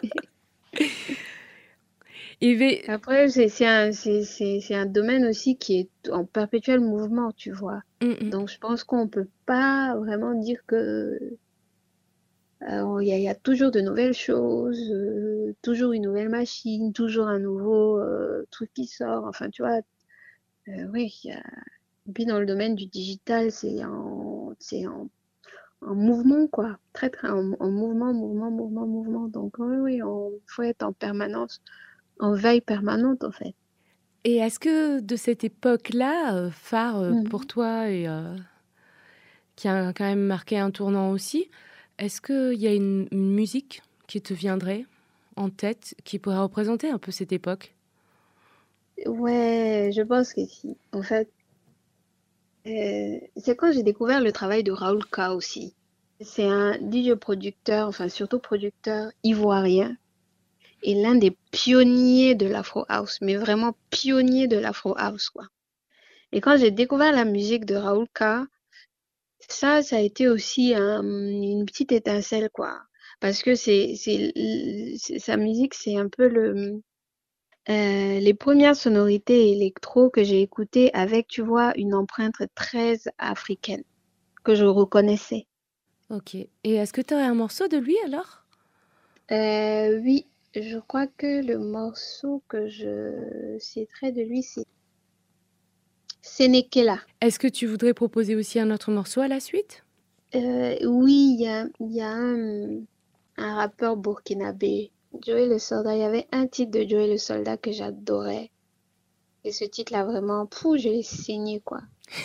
Et ve- Après, c'est, c'est un, c'est, c'est, c'est un domaine aussi qui est en perpétuel mouvement, tu vois. Mm, mm. Donc, je pense qu'on peut pas vraiment dire que euh, il y a, il y a toujours de nouvelles choses, euh, toujours une nouvelle machine, toujours un nouveau euh, truc qui sort. Enfin, tu vois, euh, oui. Il y a... Et puis dans le domaine du digital, c'est en, c'est en, en mouvement, quoi. Très, très en, en mouvement, mouvement, mouvement, mouvement. Donc, oui, oui, on faut être en permanence, en veille permanente, en fait. Et est-ce que de cette époque-là, euh, phare euh, Mhm. pour toi et euh, qui a quand même marqué un tournant aussi, est-ce qu'il y a une, une musique qui te viendrait en tête, qui pourrait représenter un peu cette époque? Ouais, je pense que si. En fait, euh, c'est quand j'ai découvert le travail de Raoul K aussi. C'est un D J producteur, enfin surtout producteur ivoirien et l'un des pionniers de l'Afro House, mais vraiment pionnier de l'Afro House, quoi. Et quand j'ai découvert la musique de Raoul K, ça, ça a été aussi un- une petite étincelle, quoi. Parce que c'est, c'est, c'est- sa musique, c'est un peu le, euh, les premières sonorités électro que j'ai écoutées avec, tu vois, une empreinte très africaine, que je reconnaissais. Ok. Et est-ce que tu aurais un morceau de lui alors? Euh, oui, je crois que le morceau que je citerai de lui, c'est Sénékela. Est-ce que tu voudrais proposer aussi un autre morceau à la suite? Euh, oui, il y a, il y a un, un rappeur burkinabé, Joey le Soldat. Il y avait un titre de Joey le Soldat que j'adorais. Et ce titre-là, vraiment, pou, je l'ai saigné, quoi.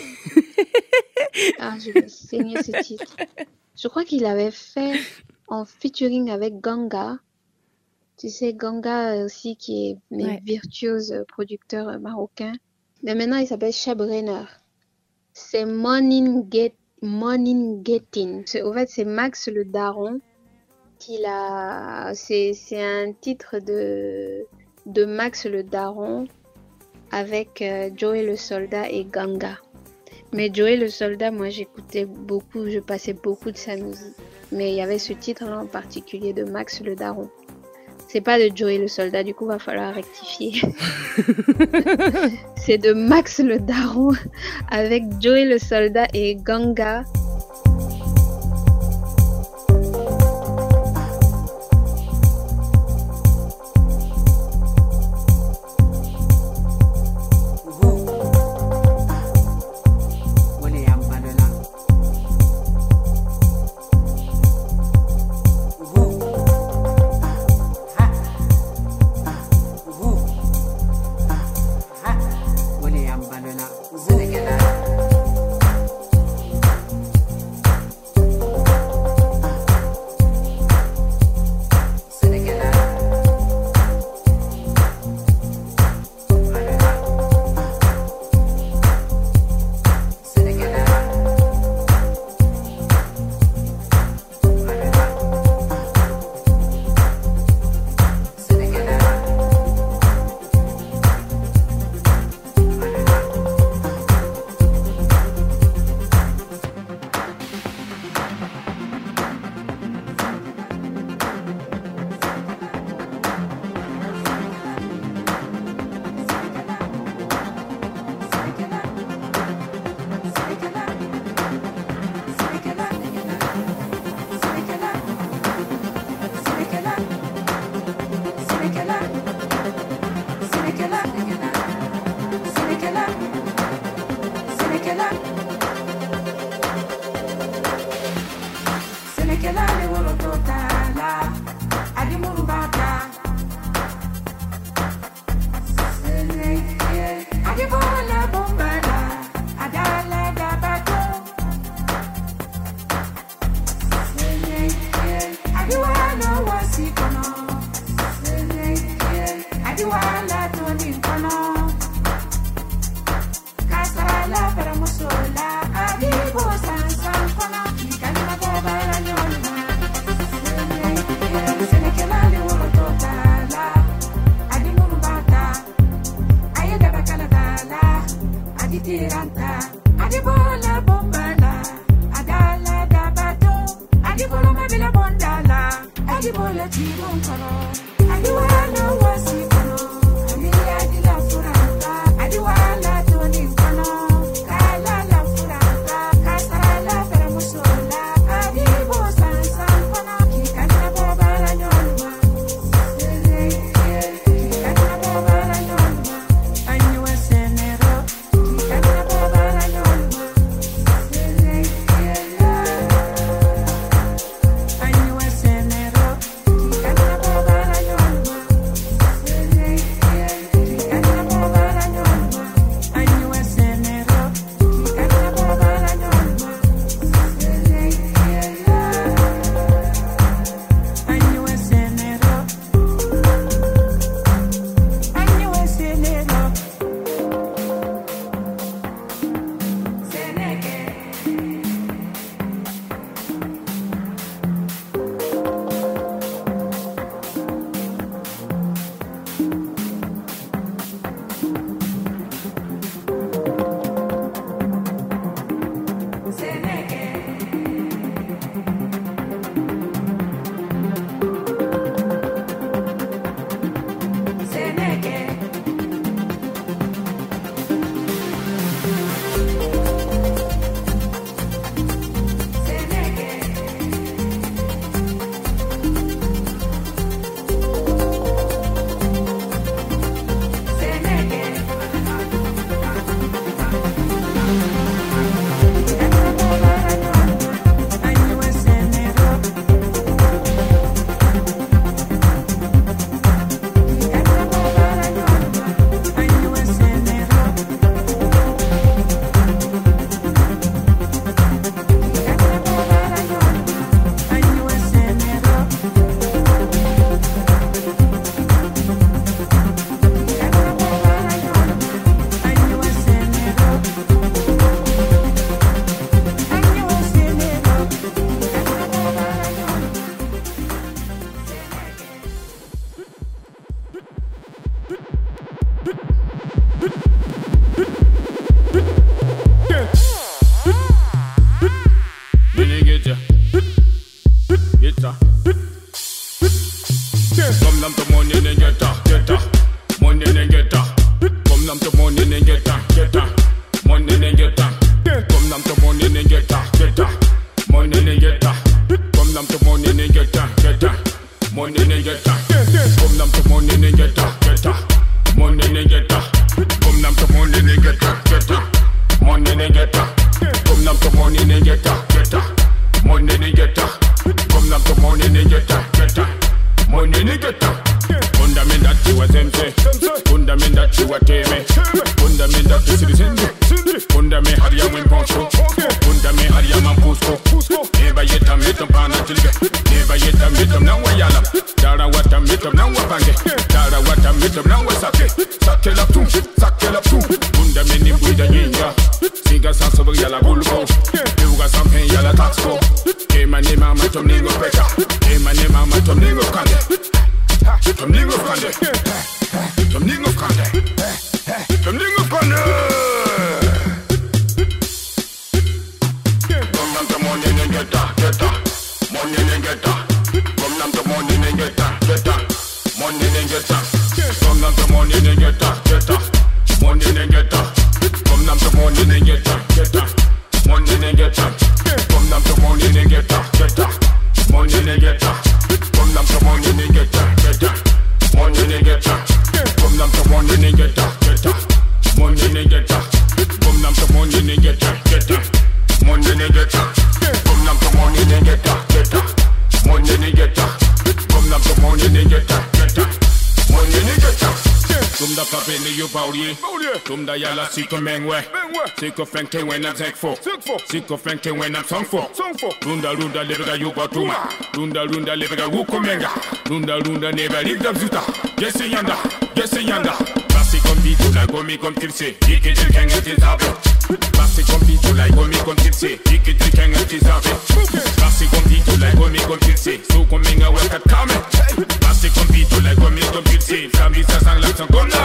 Ah, je l'ai saigné, ce titre. Je crois qu'il avait fait en featuring avec Ganga. Tu sais, Ganga aussi, qui est mes Ouais. virtuose producteur euh, marocain. Mais maintenant, il s'appelle Cheb Renner. C'est Morning Get, Morning Getting. C'est, au fait, c'est Max le Daron qui l'a. C'est, c'est un titre de, de Max le Daron avec euh, Joey le Soldat et Ganga. Mais Joey le Soldat, moi j'écoutais beaucoup, je passais beaucoup de sa musique. Mais il y avait ce titre-là en particulier de Max le Daron. C'est pas de Joey le Soldat, du coup va falloir rectifier. C'est de Max le Daron avec Joey le Soldat et Ganga. Siko fenke when I'm tech for Siko fenke when I'm song for Runda runda levega yubatuma Runda runda levega wukumenga Runda runda neva livda zuta Yesi yanda, yesi yanda Basi kompito la gomi kom tirse Iki tilkenga tizabe Basi kompito la gomi kom tirse Iki tilkenga tizabe Basi kompito la gomi kom tirse So komenga wekat kame Basi kompito la gomi kom tirse Family sa sang lang sang gomna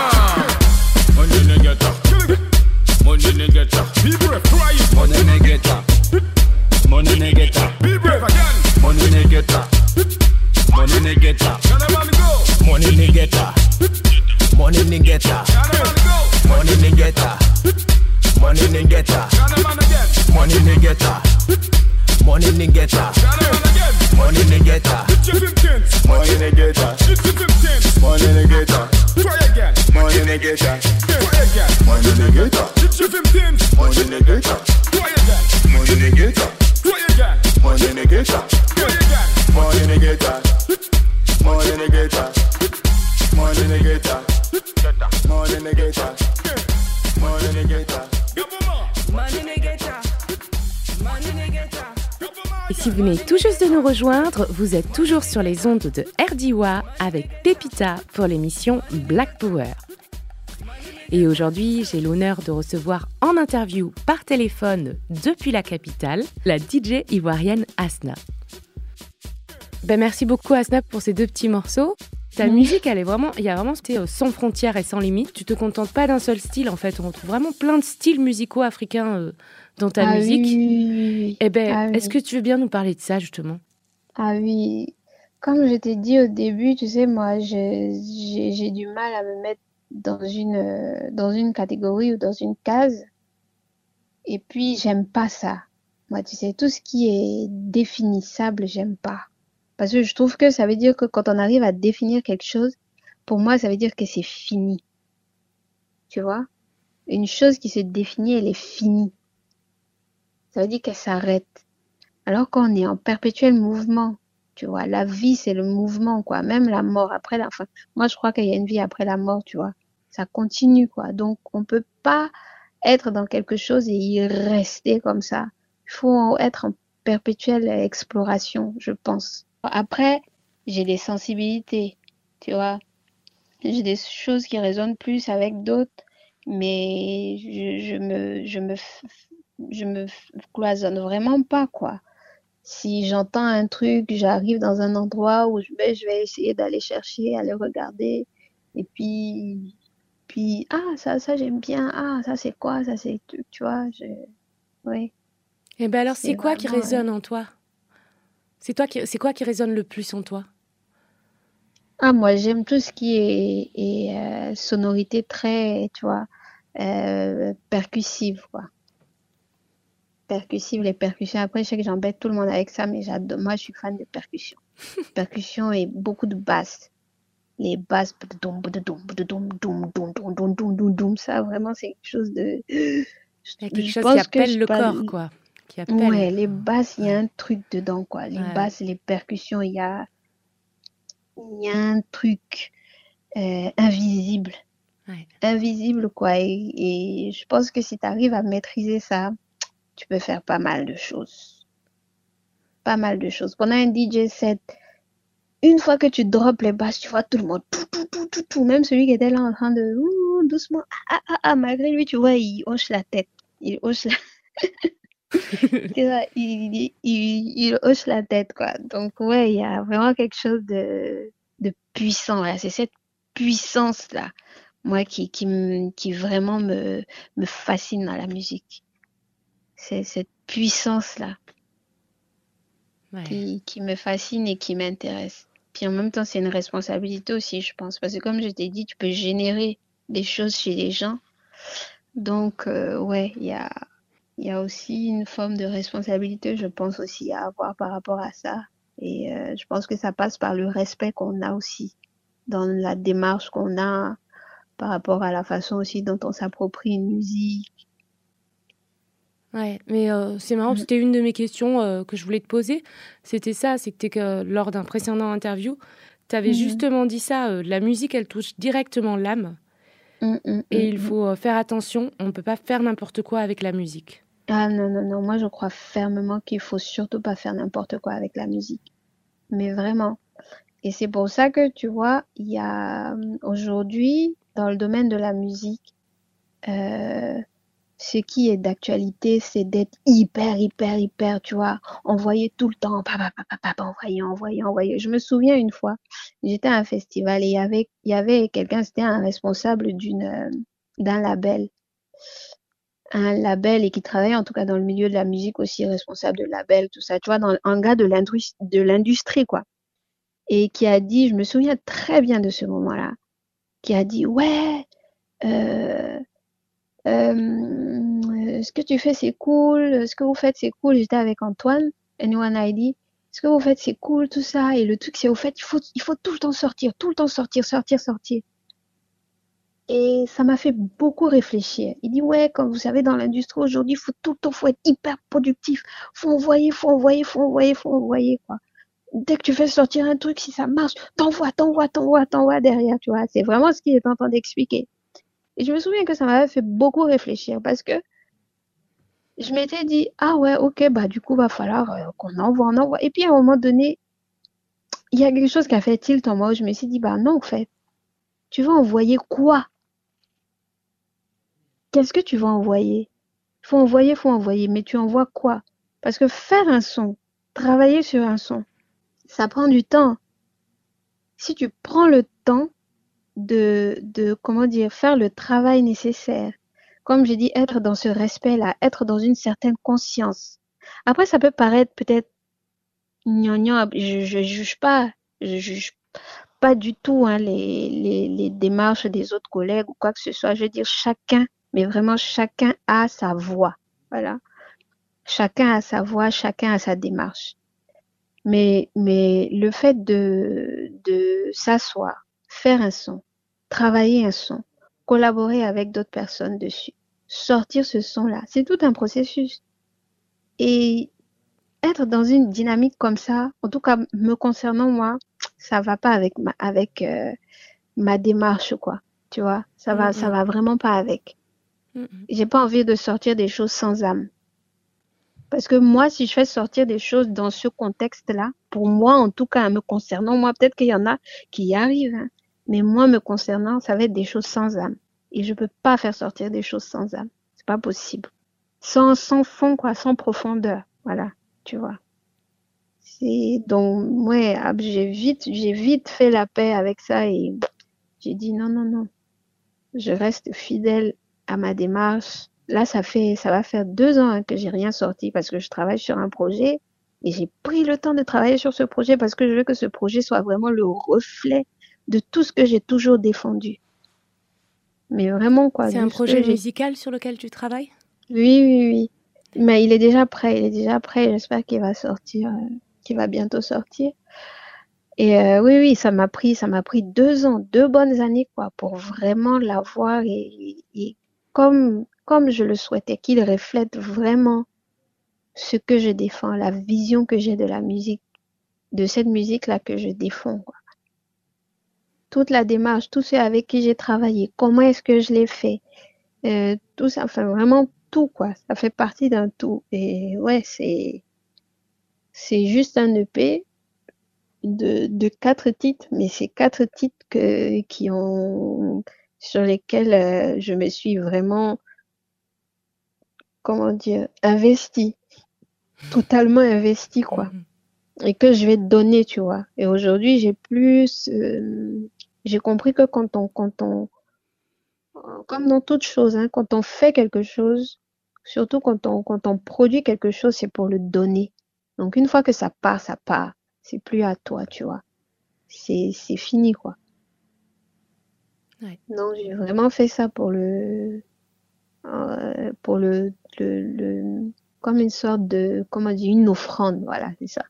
Money nigga ta Money nigga ta Be brave, try it Money nigga ta Money nigga ta Be brave again Money nigga ta Money nigga ta Money nigeta, money nigeta, money nigeta, money nigeta, money nigeta, money nigeta, money nigeta, money nigeta, try again, money nigeta, try again, money nigeta, money nigeta, try again, money nigeta, try again, money nigeta, try again, money nigeta, money nigeta, money nigeta, money nigeta, money nigeta, money nigeta. Et si vous venez tout juste de nous rejoindre, vous êtes toujours sur les ondes de R D W A avec Pépita pour l'émission Black Power. Et aujourd'hui, j'ai l'honneur de recevoir en interview par téléphone depuis la capitale, la D J ivoirienne Asna. Ben merci beaucoup Asna pour ces deux petits morceaux. Ta mmh. musique, elle est vraiment, il y a vraiment c'était sans frontières et sans limites. Tu te contentes pas d'un seul style en fait. On retrouve vraiment plein de styles musicaux africains euh, dans ta ah musique. Oui, oui, oui. Eh ben, ah est-ce oui. que tu veux bien nous parler de ça justement? Ah oui, comme je t'ai dit au début, tu sais, moi, je, j'ai, j'ai du mal à me mettre dans une, euh, dans une catégorie ou dans une case. Et puis, j'aime pas ça. Moi, tu sais, tout ce qui est définissable, j'aime pas. Parce que je trouve que ça veut dire que quand on arrive à définir quelque chose, pour moi, ça veut dire que c'est fini. Tu vois? Une chose qui se définit, elle est finie. Ça veut dire qu'elle s'arrête. Alors qu'on est en perpétuel mouvement, tu vois. La vie, c'est le mouvement, quoi. Même la mort après la fin. Moi, je crois qu'il y a une vie après la mort, tu vois. Ça continue, quoi. Donc, on peut pas être dans quelque chose et y rester comme ça. Il faut être en perpétuelle exploration, je pense. Après, j'ai des sensibilités, tu vois. J'ai des choses qui résonnent plus avec d'autres, mais je, je me, je me, je me cloisonne vraiment pas, quoi. Si j'entends un truc, j'arrive dans un endroit où je vais, je vais essayer d'aller chercher, aller regarder, et puis, puis, ah, ça, ça j'aime bien, ah, ça c'est quoi, ça c'est, tu, tu vois, je, oui. Et ben alors, c'est, c'est quoi qui résonne ouais. en toi? C'est toi qui, c'est quoi qui résonne le plus en toi? Ah, moi, j'aime tout ce qui est, est euh, sonorité très, tu vois, euh, percussive, quoi. Percussive, les percussions. Après, je sais que j'embête tout le monde avec ça, mais j'adore. Moi, je suis fan de percussions. Percussions et beaucoup de basses. Les basses, boum, boum, boum, boum, boum, boum, boum, ça, vraiment, c'est quelque chose de... Il y a quelque chose qui appelle le corps, pas... quoi. Qui appelle. Ouais, les basses, il y a un truc dedans, quoi. Les ouais. basses, les percussions, il y a... Il y a un truc euh, invisible. Ouais. Invisible, quoi. Et, et je pense que si tu arrives à maîtriser ça, tu peux faire pas mal de choses. Pas mal de choses. Pendant un D J set, une fois que tu drops les basses, tu vois tout le monde, tout, tout, tout, tout, tout. Même celui qui était là en train de, ouh, doucement, ah, ah, ah, malgré lui, tu vois, il hoche la tête. Il hoche la... il, il, il, il hoche la tête, quoi. Donc, ouais, il y a vraiment quelque chose de, de puissant, là. C'est cette puissance-là, moi, qui, qui, qui vraiment me, me fascine dans la musique. C'est cette puissance-là ouais. qui, qui me fascine et qui m'intéresse. Puis en même temps, c'est une responsabilité aussi, je pense. Parce que comme je t'ai dit, tu peux générer des choses chez les gens. Donc, euh, ouais, il y a... Il y a aussi une forme de responsabilité, je pense aussi, à avoir par rapport à ça. Et euh, je pense que ça passe par le respect qu'on a aussi dans la démarche qu'on a par rapport à la façon aussi dont on s'approprie une musique. Ouais, mais euh, c'est marrant, mmh. c'était une de mes questions euh, que je voulais te poser. C'était ça, c'est que, que lors d'un précédent interview, tu avais mmh. justement dit ça, euh, la musique, elle touche directement l'âme. Mmh, mmh, et mmh, il faut euh, faire attention, on ne peut pas faire n'importe quoi avec la musique. Ah non, non, non, moi je crois fermement qu'il faut surtout pas faire n'importe quoi avec la musique. Mais vraiment. Et c'est pour ça que, tu vois, il y a aujourd'hui, dans le domaine de la musique, euh, ce qui est d'actualité, c'est d'être hyper, hyper, hyper, tu vois, envoyer tout le temps, papa, papa, papa, envoyer, envoyer, envoyer. Je me souviens une fois, j'étais à un festival et il y avait, il y avait quelqu'un, c'était un responsable d'une, euh, d'un label. un label et qui travaille en tout cas dans le milieu de la musique aussi, responsable de label, tout ça, tu vois, dans un gars de l'industrie, de l'industrie, quoi. Et qui a dit, je me souviens très bien de ce moment-là, qui a dit, ouais, euh, euh, ce que tu fais, c'est cool, ce que vous faites, c'est cool. J'étais avec Antoine, Anyone I D. Ce que vous faites, c'est cool, tout ça. Et le truc, c'est au fait, il faut, il faut tout le temps sortir, tout le temps sortir, sortir, sortir. Et ça m'a fait beaucoup réfléchir. Il dit, ouais, comme vous savez, dans l'industrie aujourd'hui, il faut tout le temps, faut être hyper productif. Faut envoyer, faut envoyer, faut envoyer, faut envoyer, quoi. Dès que tu fais sortir un truc, si ça marche, t'envoies, t'envoies, t'envoies, t'envoies derrière, tu vois. C'est vraiment ce qu'il est en train d'expliquer. Et je me souviens que ça m'avait fait beaucoup réfléchir parce que je m'étais dit, ah ouais, ok, bah du coup, va falloir euh, qu'on envoie, on envoie. Et puis à un moment donné, il y a quelque chose qui a fait tilt en moi où je me suis dit, bah non, en fait, tu vas envoyer quoi? Qu'est-ce que tu vas envoyer? Faut envoyer, faut envoyer, mais tu envoies quoi? Parce que faire un son, travailler sur un son, ça prend du temps. Si tu prends le temps de, de, comment dire, faire le travail nécessaire, comme j'ai dit, être dans ce respect-là, être dans une certaine conscience. Après, ça peut paraître peut-être gnangnan, je, je juge pas, je juge pas du tout hein, les, les, les démarches des autres collègues ou quoi que ce soit. Je veux dire, chacun, mais vraiment chacun a sa voix. Voilà. Chacun a sa voix, chacun a sa démarche. Mais, mais le fait de, de s'asseoir, faire un son, travailler un son, collaborer avec d'autres personnes dessus, sortir ce son-là, c'est tout un processus. Et être dans une dynamique comme ça, en tout cas me concernant moi, ça va pas avec ma, avec euh, ma démarche quoi. Tu vois, ça va, Mm, ça mm. va vraiment pas avec. Mm, mm. J'ai pas envie de sortir des choses sans âme. Parce que moi, si je fais sortir des choses dans ce contexte-là, pour moi, en tout cas, me concernant, moi, peut-être qu'il y en a qui y arrivent, hein, mais moi, me concernant, ça va être des choses sans âme. Et je peux pas faire sortir des choses sans âme. C'est pas possible. Sans, sans fond, quoi, sans profondeur. Voilà, tu vois. C'est, donc, ouais, ah, j'ai vite, j'ai vite fait la paix avec ça et j'ai dit non, non, non. Je reste fidèle à ma démarche. Là, ça fait, ça va faire deux ans hein, que j'ai rien sorti parce que je travaille sur un projet et j'ai pris le temps de travailler sur ce projet parce que je veux que ce projet soit vraiment le reflet de tout ce que j'ai toujours défendu. Mais vraiment, quoi. C'est de un ce projet que j'ai- musical sur lequel tu travailles? Oui, oui, oui. Mais il est déjà prêt, il est déjà prêt. J'espère qu'il va sortir, euh, qu'il va bientôt sortir. Et euh, oui, oui, ça m'a pris, ça m'a pris deux ans, deux bonnes années, quoi, pour vraiment l'avoir et, et comme, comme je le souhaitais, qu'il reflète vraiment ce que je défends, la vision que j'ai de la musique, de cette musique-là que je défends, quoi. Toute la démarche, tous ceux avec qui j'ai travaillé, comment est-ce que je l'ai fait, euh, tout ça, enfin vraiment tout, quoi. Ça fait partie d'un tout. Et ouais, c'est, c'est juste un E P de, de quatre titres, mais c'est quatre titres que, qui ont, sur lesquels euh, je me suis vraiment, comment dire, investie, totalement investie, quoi. Mhm. Et que je vais te donner, tu vois. Et aujourd'hui, j'ai plus, euh, j'ai compris que quand on, quand on, comme dans toute chose, hein, quand on fait quelque chose, surtout quand on, quand on produit quelque chose, c'est pour le donner. Donc, une fois que ça part, ça part. C'est plus à toi, tu vois. C'est, c'est fini, quoi. Ouais. Donc, j'ai vraiment fait ça pour le, euh, pour le, le, le, comme une sorte de, comment dire, une offrande, voilà, c'est ça.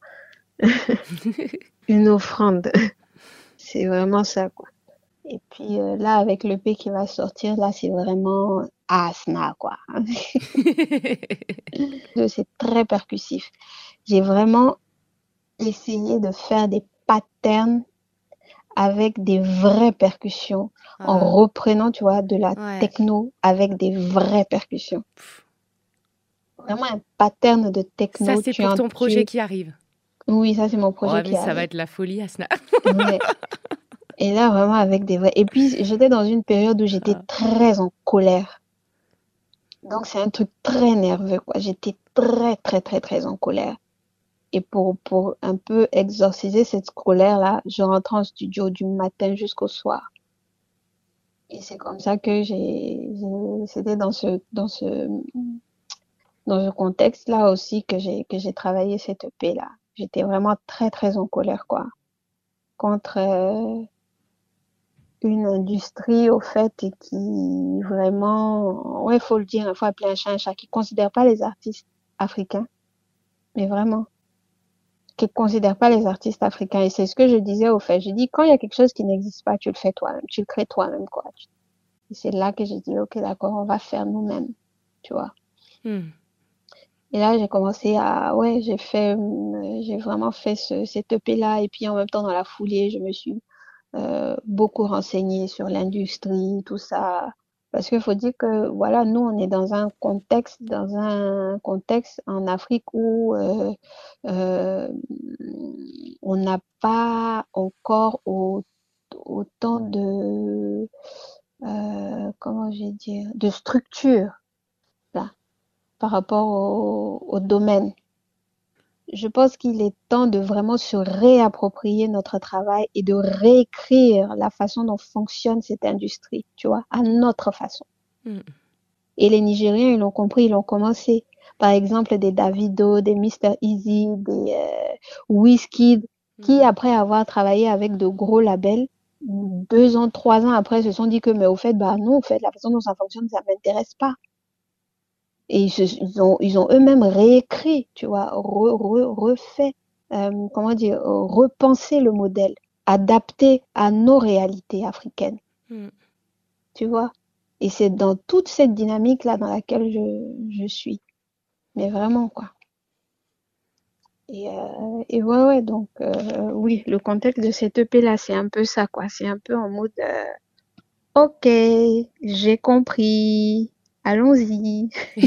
Une offrande. C'est vraiment ça, quoi. Et puis euh, là, avec le P qui va sortir, là, c'est vraiment asna, quoi. C'est très percussif. J'ai vraiment essayé de faire des patterns avec des vraies percussions, en Ah, reprenant, tu vois, de la ouais. techno avec des vraies percussions. Vraiment un pattern de techno. Ça, c'est tu pour en- ton projet tu- qui arrive. Oui, ça, c'est mon projet Ouais, qui mais ça va arrive. être la folie, Asna. Ouais. Et là, vraiment avec des vrais. Et puis, j'étais dans une période où j'étais Ah. très en colère. Donc, c'est un truc très nerveux, quoi. J'étais très, très, très, très en colère. Et pour, pour un peu exorciser cette colère-là, je rentrais en studio du matin jusqu'au soir. Et c'est comme ça que j'ai, j'ai- c'était dans ce, dans ce, dans ce contexte-là aussi que j'ai, que j'ai travaillé cette E P-là. J'étais vraiment très, très en colère, quoi. Contre, euh, une industrie, au fait, et qui vraiment, ouais, faut le dire, il faut appeler un chat un chat, qui considère pas les artistes africains, mais vraiment, qui considère pas les artistes africains. Et c'est ce que je disais, au fait. Je dis, quand il y a quelque chose qui n'existe pas, tu le fais toi-même, tu le crées toi-même, quoi. Et c'est là que j'ai dit, ok, d'accord, on va faire nous-mêmes, tu vois. Mm. Et là, j'ai commencé à, ouais, j'ai fait, j'ai vraiment fait ce, cette E P-là. Et puis, en même temps, dans la foulée, je me suis euh, beaucoup renseignée sur l'industrie, tout ça. Parce qu'il faut dire que, voilà, nous, on est dans un contexte, dans un contexte en Afrique où euh, euh, on n'a pas encore au, autant de, euh, comment je vais dire, de structure là, par rapport au, au domaine. Je pense qu'il est temps de vraiment se réapproprier notre travail et de réécrire la façon dont fonctionne cette industrie, tu vois, à notre façon. Mm. Et les Nigériens, ils l'ont compris, ils l'ont commencé. Par exemple, des Davido, des mister Easy, des euh, Wizkid, mm. qui, après avoir travaillé avec de gros labels, deux ans, trois ans après, se sont dit que, mais au fait, bah non, au fait, la façon dont ça fonctionne, ça m'intéresse pas. Et ils, se, ils ont, ils ont eux-mêmes réécrit, tu vois, re, re, refait, euh, comment dire, repensé le modèle, adapté à nos réalités africaines. Mm. Tu vois? Et c'est dans toute cette dynamique-là dans laquelle je, je suis. Mais vraiment, quoi. Et, euh, et ouais, ouais, donc, euh, oui, le contexte de cette E P-là, c'est un peu ça, quoi. C'est un peu en mode, euh, ok, j'ai compris. Allons-y.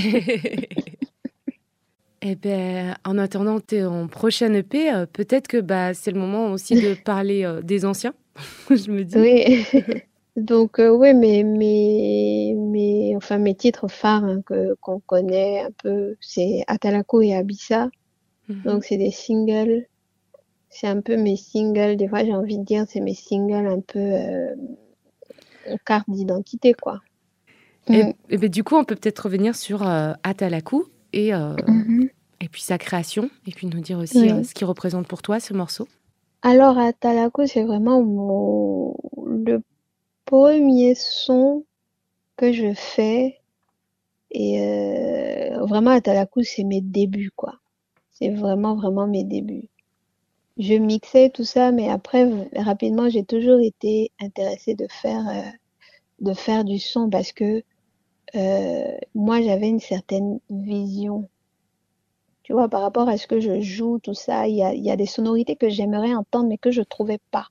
Eh bien, en attendant ton prochaine E P, euh, peut-être que bah, c'est le moment aussi de parler euh, des anciens, je me dis. Oui. Donc, euh, oui, mais mes, mes, enfin, mes titres phares hein, que, qu'on connaît un peu, c'est Atalako et Abissa. Mm-hmm. Donc, c'est des singles. C'est un peu mes singles. Des fois, j'ai envie de dire, c'est mes singles un peu euh, carte d'identité, quoi. Et, mm. et ben, du coup, on peut peut-être revenir sur euh, Atalaku et, euh, mm-hmm. et puis sa création, et puis nous dire aussi oui. euh, ce qu'il représente pour toi, ce morceau. Alors, Atalaku, c'est vraiment mon... le premier son que je fais. Et euh, vraiment, Atalaku, c'est mes débuts, quoi. C'est vraiment, vraiment mes débuts. Je mixais tout ça, mais après, rapidement, j'ai toujours été intéressée de faire, euh, de faire du son parce que Euh, moi, j'avais une certaine vision. Tu vois, par rapport à ce que je joue, tout ça, il y a, il y a des sonorités que j'aimerais entendre, mais que je trouvais pas.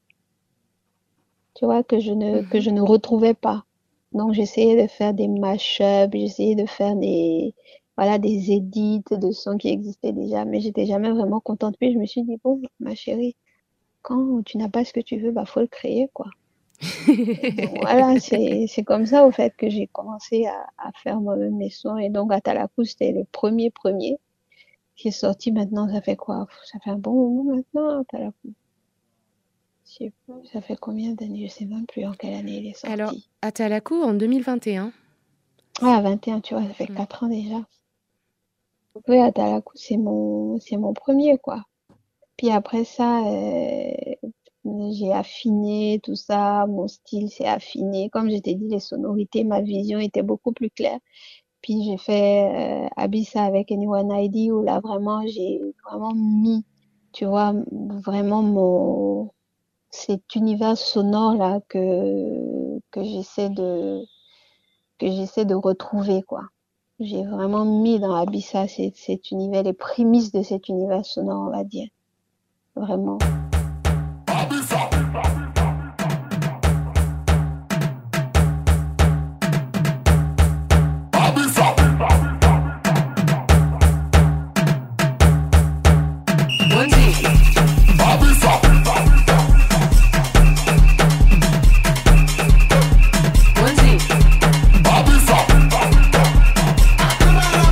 Tu vois, que je ne, mm-hmm. que je ne retrouvais pas. Donc, j'essayais de faire des mash-ups, j'essayais de faire des, voilà, des édits de sons qui existaient déjà, mais j'étais jamais vraiment contente. Puis, je me suis dit, bon, ma chérie, quand tu n'as pas ce que tu veux, bah, faut le créer, quoi. Donc, voilà, c'est, c'est comme ça au fait que j'ai commencé à, à faire moi-même mes sons. Et donc Atalaku, c'était le premier premier qui est sorti. Maintenant, ça fait quoi? Ça fait un bon moment maintenant, Atalaku. Je sais plus, ça fait combien d'années? Je sais même plus en quelle année il est sorti. Alors, Atalaku en deux mille vingt et un. Ah, vingt et un, tu vois, ça fait mmh. quatre ans déjà. Donc, oui, Atalaku, c'est mon, c'est mon premier, quoi. Puis après ça, euh, j'ai affiné tout ça, mon style s'est affiné. Comme je t'ai dit, les sonorités, ma vision était beaucoup plus claire. Puis j'ai fait euh, Abissa avec Anyone I D où là vraiment, j'ai vraiment mis, tu vois, vraiment mon, cet univers sonore là que, que j'essaie de, que j'essaie de retrouver, quoi. J'ai vraiment mis dans Abissa cet, cet univers, les prémices de cet univers sonore, on va dire. Vraiment.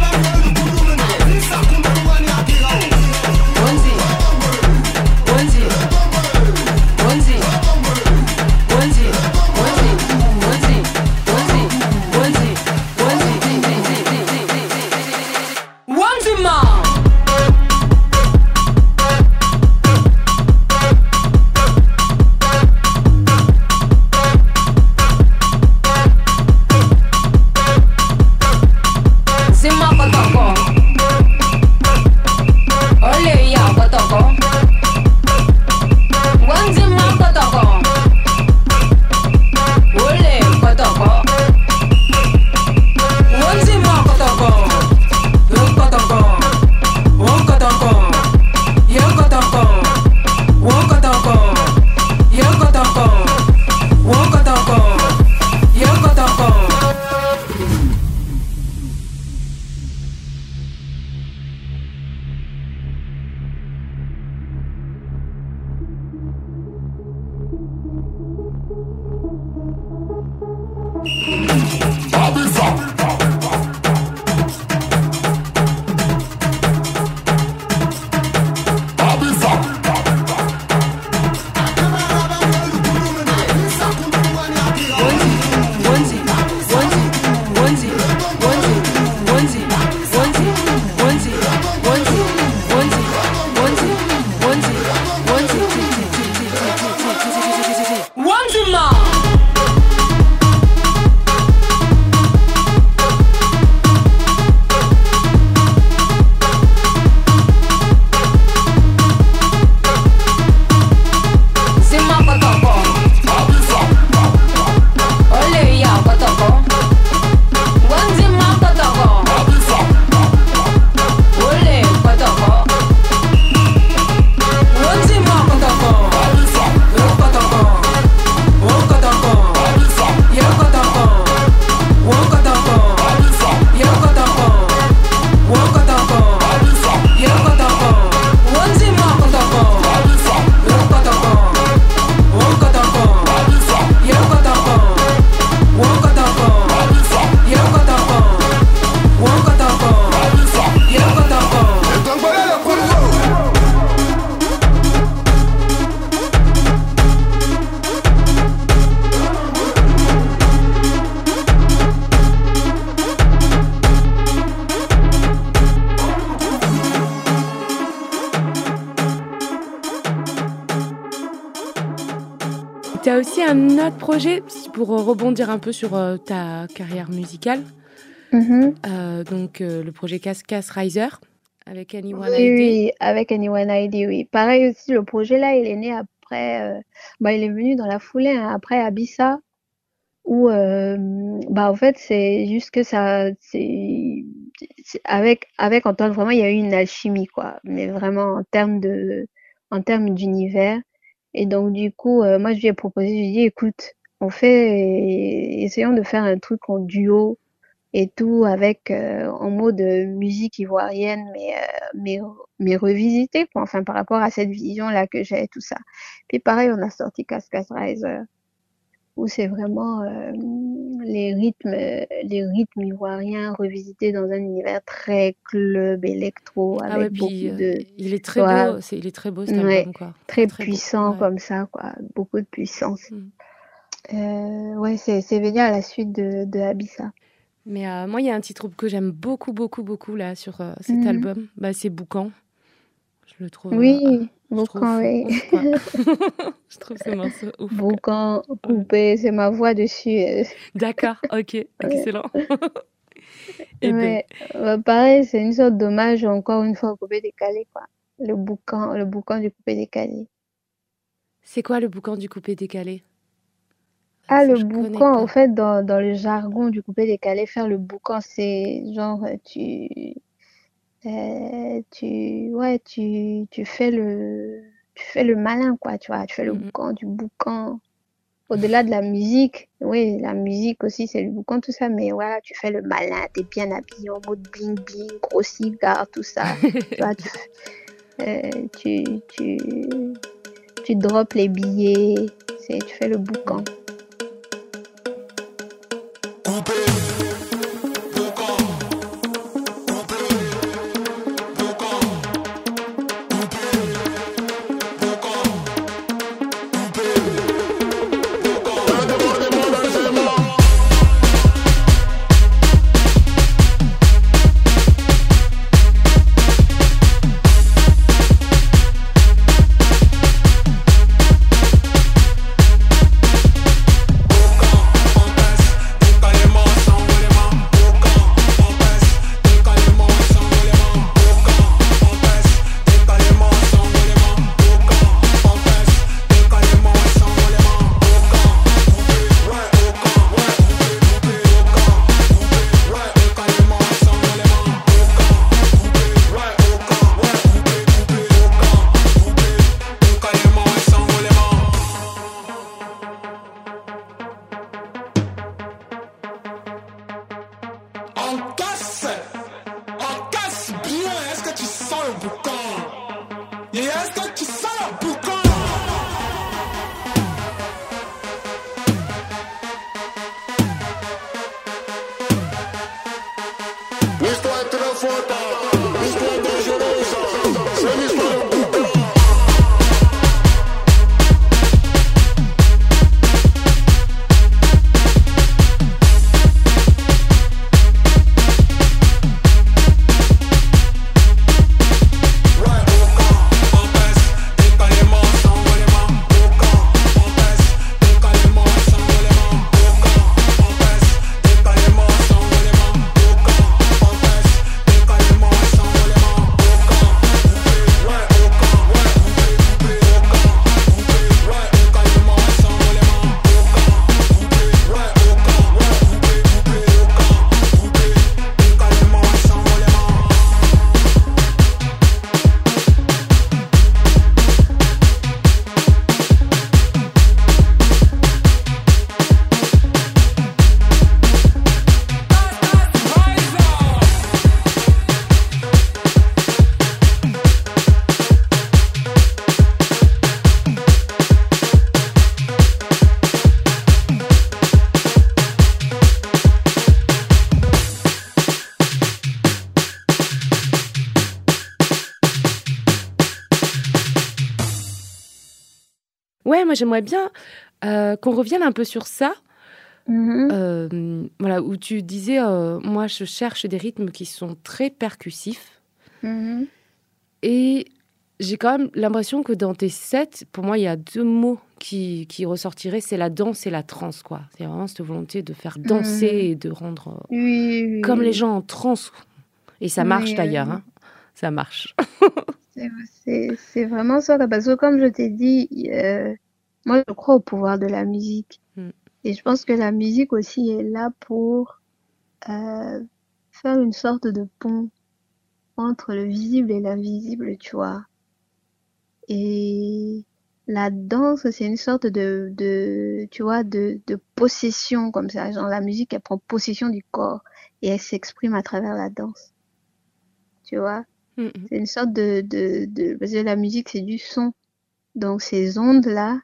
One Tu as aussi un autre projet, pour rebondir un peu sur euh, ta carrière musicale. Mm-hmm. Euh, donc, euh, le projet Casse-Casse Riser avec Anyone Oui, I D. oui, avec Anyone I D, oui. Pareil aussi, le projet là, il est né après, euh, bah, il est venu dans la foulée, hein, après Abissa, où, euh, bah, en fait, c'est juste que ça, c'est, c'est- avec, avec Antoine, vraiment, il y a eu une alchimie, quoi. Mais vraiment, en termes de, en termes d'univers. Et donc, du coup, euh, moi, je lui ai proposé, je lui ai dit, écoute, on fait, essayons de faire un truc en duo et tout, avec, euh, en mode musique ivoirienne, mais, euh, mais, mais revisité, quoi. Enfin, par rapport à cette vision-là que j'ai, tout ça. Puis pareil, on a sorti Casse-Casse Riser, où c'est vraiment euh, les rythmes, les rythmes ivoiriens revisités dans un univers très club électro, Ah avec ouais, beaucoup puis euh, de, il est très ouais, beau, c'est, il est très beau cet ouais, album, quoi. très Très beau. puissant Ouais. comme ça, quoi, beaucoup de puissance. Mm. Euh, ouais, c'est c'est venu à la suite de, de Abissa. Mais euh, moi, il y a un titre que j'aime beaucoup, beaucoup, beaucoup là sur euh, cet Mhm. album. Bah, c'est Boucan. Je le trouve, euh, Oui, je trouve Boucan, oui. ouf, quoi. Je trouve ce morceau ouf, quoi. Boucan, coupé, c'est ma voix dessus. euh. D'accord, ok, excellent. Et ben, Ouais, bah, pareil, c'est une sorte d'hommage encore une fois au coupé décalé, quoi. Le boucan, le boucan du coupé décalé. c'est quoi le boucan du coupé décalé? Ah, Ça, le je connais boucan, au pas. fait, dans, dans le jargon du coupé décalé, faire le boucan, c'est genre, euh, tu, euh, tu, ouais, tu, tu fais le, tu fais le malin, quoi, tu vois, tu fais le Mm, mm. boucan, du boucan. Au-delà de la musique, oui, la musique aussi, c'est le boucan, tout ça, mais voilà, tu fais le malin, t'es bien habillé en mode bling bling, gros cigare, tout ça, tu vois, tu, euh, tu, tu, tu drops les billets, c'est, tu fais le boucan. moi j'aimerais bien euh, qu'on revienne un peu sur ça. Mhm. Euh, voilà, où tu disais, euh, moi je cherche des rythmes qui sont très percussifs. Mhm. Et j'ai quand même l'impression que dans tes sets, pour moi, il y a deux mots qui, qui ressortiraient, c'est la danse et la trance, quoi. C'est vraiment cette volonté de faire danser Mhm. et de rendre euh, Oui, oui, comme oui. les gens en transe. Et ça Oui, marche oui. d'ailleurs, hein. Ça marche. C'est, c'est, c'est vraiment ça, parce que comme je t'ai dit, euh, moi je crois au pouvoir de la musique. Mm. Et je pense que la musique aussi est là pour euh, faire une sorte de pont entre le visible et l'invisible, tu vois. Et la danse, c'est une sorte de, de tu vois, de, de possession comme ça. Genre la musique, elle prend possession du corps et elle s'exprime à travers la danse, tu vois. Mm, mm. C'est une sorte de, de, de, parce que la musique, c'est du son. Donc ces ondes-là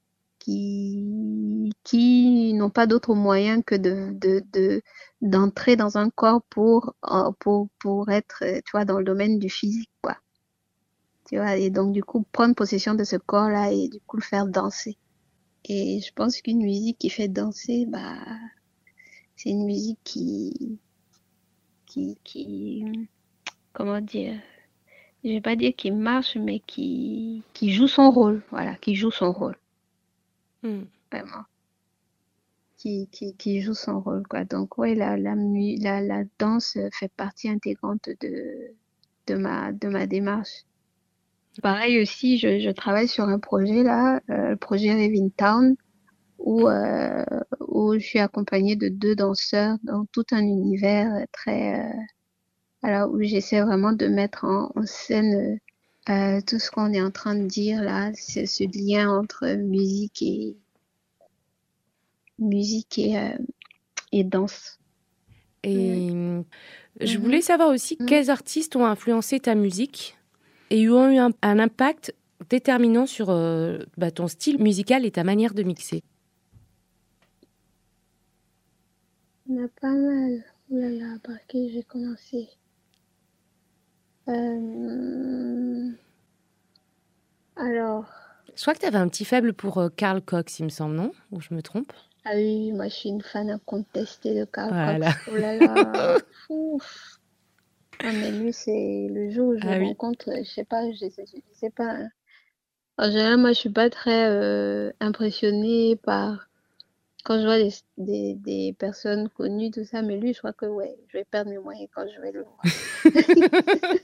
qui, qui n'ont pas d'autre moyen que de, de, de, d'entrer dans un corps pour, euh, pour, pour être, euh, tu vois, dans le domaine du physique, quoi. Tu vois, et donc, du coup, prendre possession de ce corps-là et du coup, le faire danser. Et je pense qu'une musique qui fait danser, bah, c'est une musique qui, qui, qui, comment dire, je vais pas dire qui marche, mais qui, qui joue son rôle. Voilà, qui joue son rôle. Mm. Vraiment. Qui, qui, qui joue son rôle, quoi. Donc, ouais, la, la, mu- la, la danse fait partie intégrante de, de ma, de ma démarche. Pareil aussi, je, je travaille sur un projet là, euh, le projet Rave in Town, où, euh, où je suis accompagnée de deux danseurs dans tout un univers très, euh, alors où j'essaie vraiment de mettre en, en scène euh, tout ce qu'on est en train de dire là, c'est ce lien entre musique et musique et, euh, et danse. Et mm, je Mhm. voulais savoir aussi Mhm. quels artistes ont influencé ta musique et ont eu un, un impact déterminant sur euh, bah, ton style musical et ta manière de mixer. Il y en a pas mal. Ouh là là, par qui j'ai commencé? Euh, Alors, Je crois que tu avais un petit faible pour euh, Carl Cox, il me semble, non? Ou je me trompe? ah oui, moi je suis une fan incontestée de Carl Voilà. Cox. Oh là là, ouf. Ah mais lui c'est le jour où je Ah le oui. rencontre, je sais pas, je sais, je sais pas. hein. En général, moi je suis pas très euh, impressionnée par quand je vois des, des, des personnes connues, tout ça, mais lui je crois que ouais, je vais perdre mes moyens quand je vais le voir.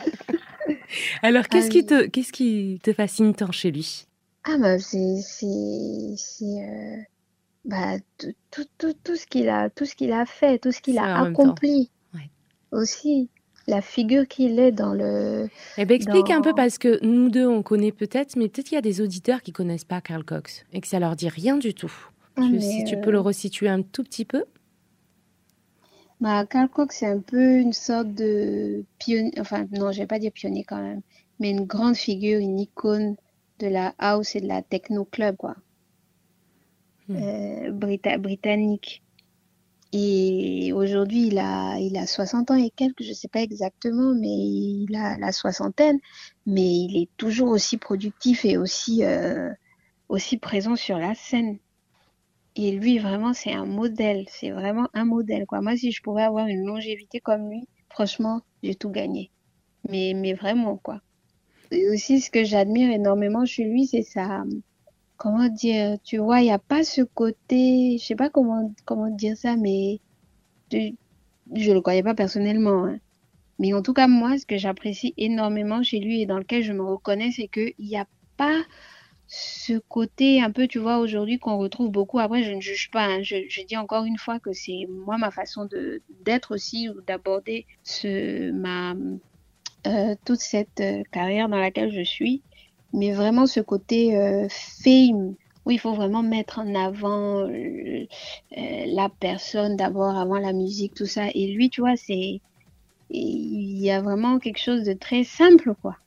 Alors, Ah qu'est-ce qui oui. te, qu'est-ce qui te fascine tant chez lui? Ah bah c'est c'est c'est euh, bah tout, tout, tout, tout ce qu'il a tout ce qu'il a fait, tout ce qu'il C'est a en même temps. accompli Ouais. aussi, la figure qu'il est dans le Eh ben, explique un peu dans parce que nous deux, on connaît peut-être, mais peut-être qu'il y a des auditeurs qui connaissent pas Carl Cox et que ça leur dit rien du tout. ah Je- mais si tu peux le euh, resituer un tout petit peu. bah Carl Cox c'est un peu une sorte de pionnier, enfin non, je vais pas dire pionnier quand même, mais une grande figure, une icône de la house et de la techno club quoi, Hmm. euh, Brita- britannique. Et aujourd'hui, il a, il a soixante ans et quelques, je sais pas exactement, mais il a la soixantaine, mais il est toujours aussi productif et aussi, euh, aussi présent sur la scène. Et lui, vraiment, c'est un modèle, c'est vraiment un modèle, quoi. Moi, si je pouvais avoir une longévité comme lui, franchement, j'ai tout gagné. Mais, mais vraiment, quoi. Et aussi, ce que j'admire énormément chez lui, c'est sa, comment dire, tu vois, il n'y a pas ce côté, je sais pas comment, comment dire ça, mais je, je le connais pas personnellement, hein. Mais en tout cas, moi, ce que j'apprécie énormément chez lui et dans lequel je me reconnais, c'est qu'il n'y a pas ce côté un peu, tu vois, aujourd'hui qu'on retrouve beaucoup. Après, je ne juge pas, hein. Je, je dis encore une fois que c'est moi ma façon de d'être aussi ou d'aborder ce ma euh, toute cette euh, carrière dans laquelle je suis. Mais vraiment ce côté euh, fame où il faut vraiment mettre en avant euh, euh, la personne d'abord avant la musique, tout ça. Et lui, tu vois, c'est il y a vraiment quelque chose de très simple, quoi.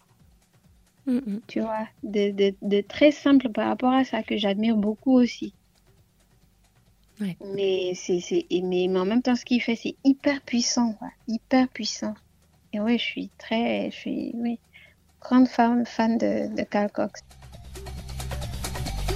Hmm, hmm. Tu vois, de, de, de très simple par rapport à ça que j'admire beaucoup aussi. Ouais. Mais c'est, c'est, et mais, mais en même temps, ce qu'il fait, c'est hyper puissant, quoi. Hyper puissant. Et oui, je suis très, je suis, oui, grande fan, fan de, de Carl Cox.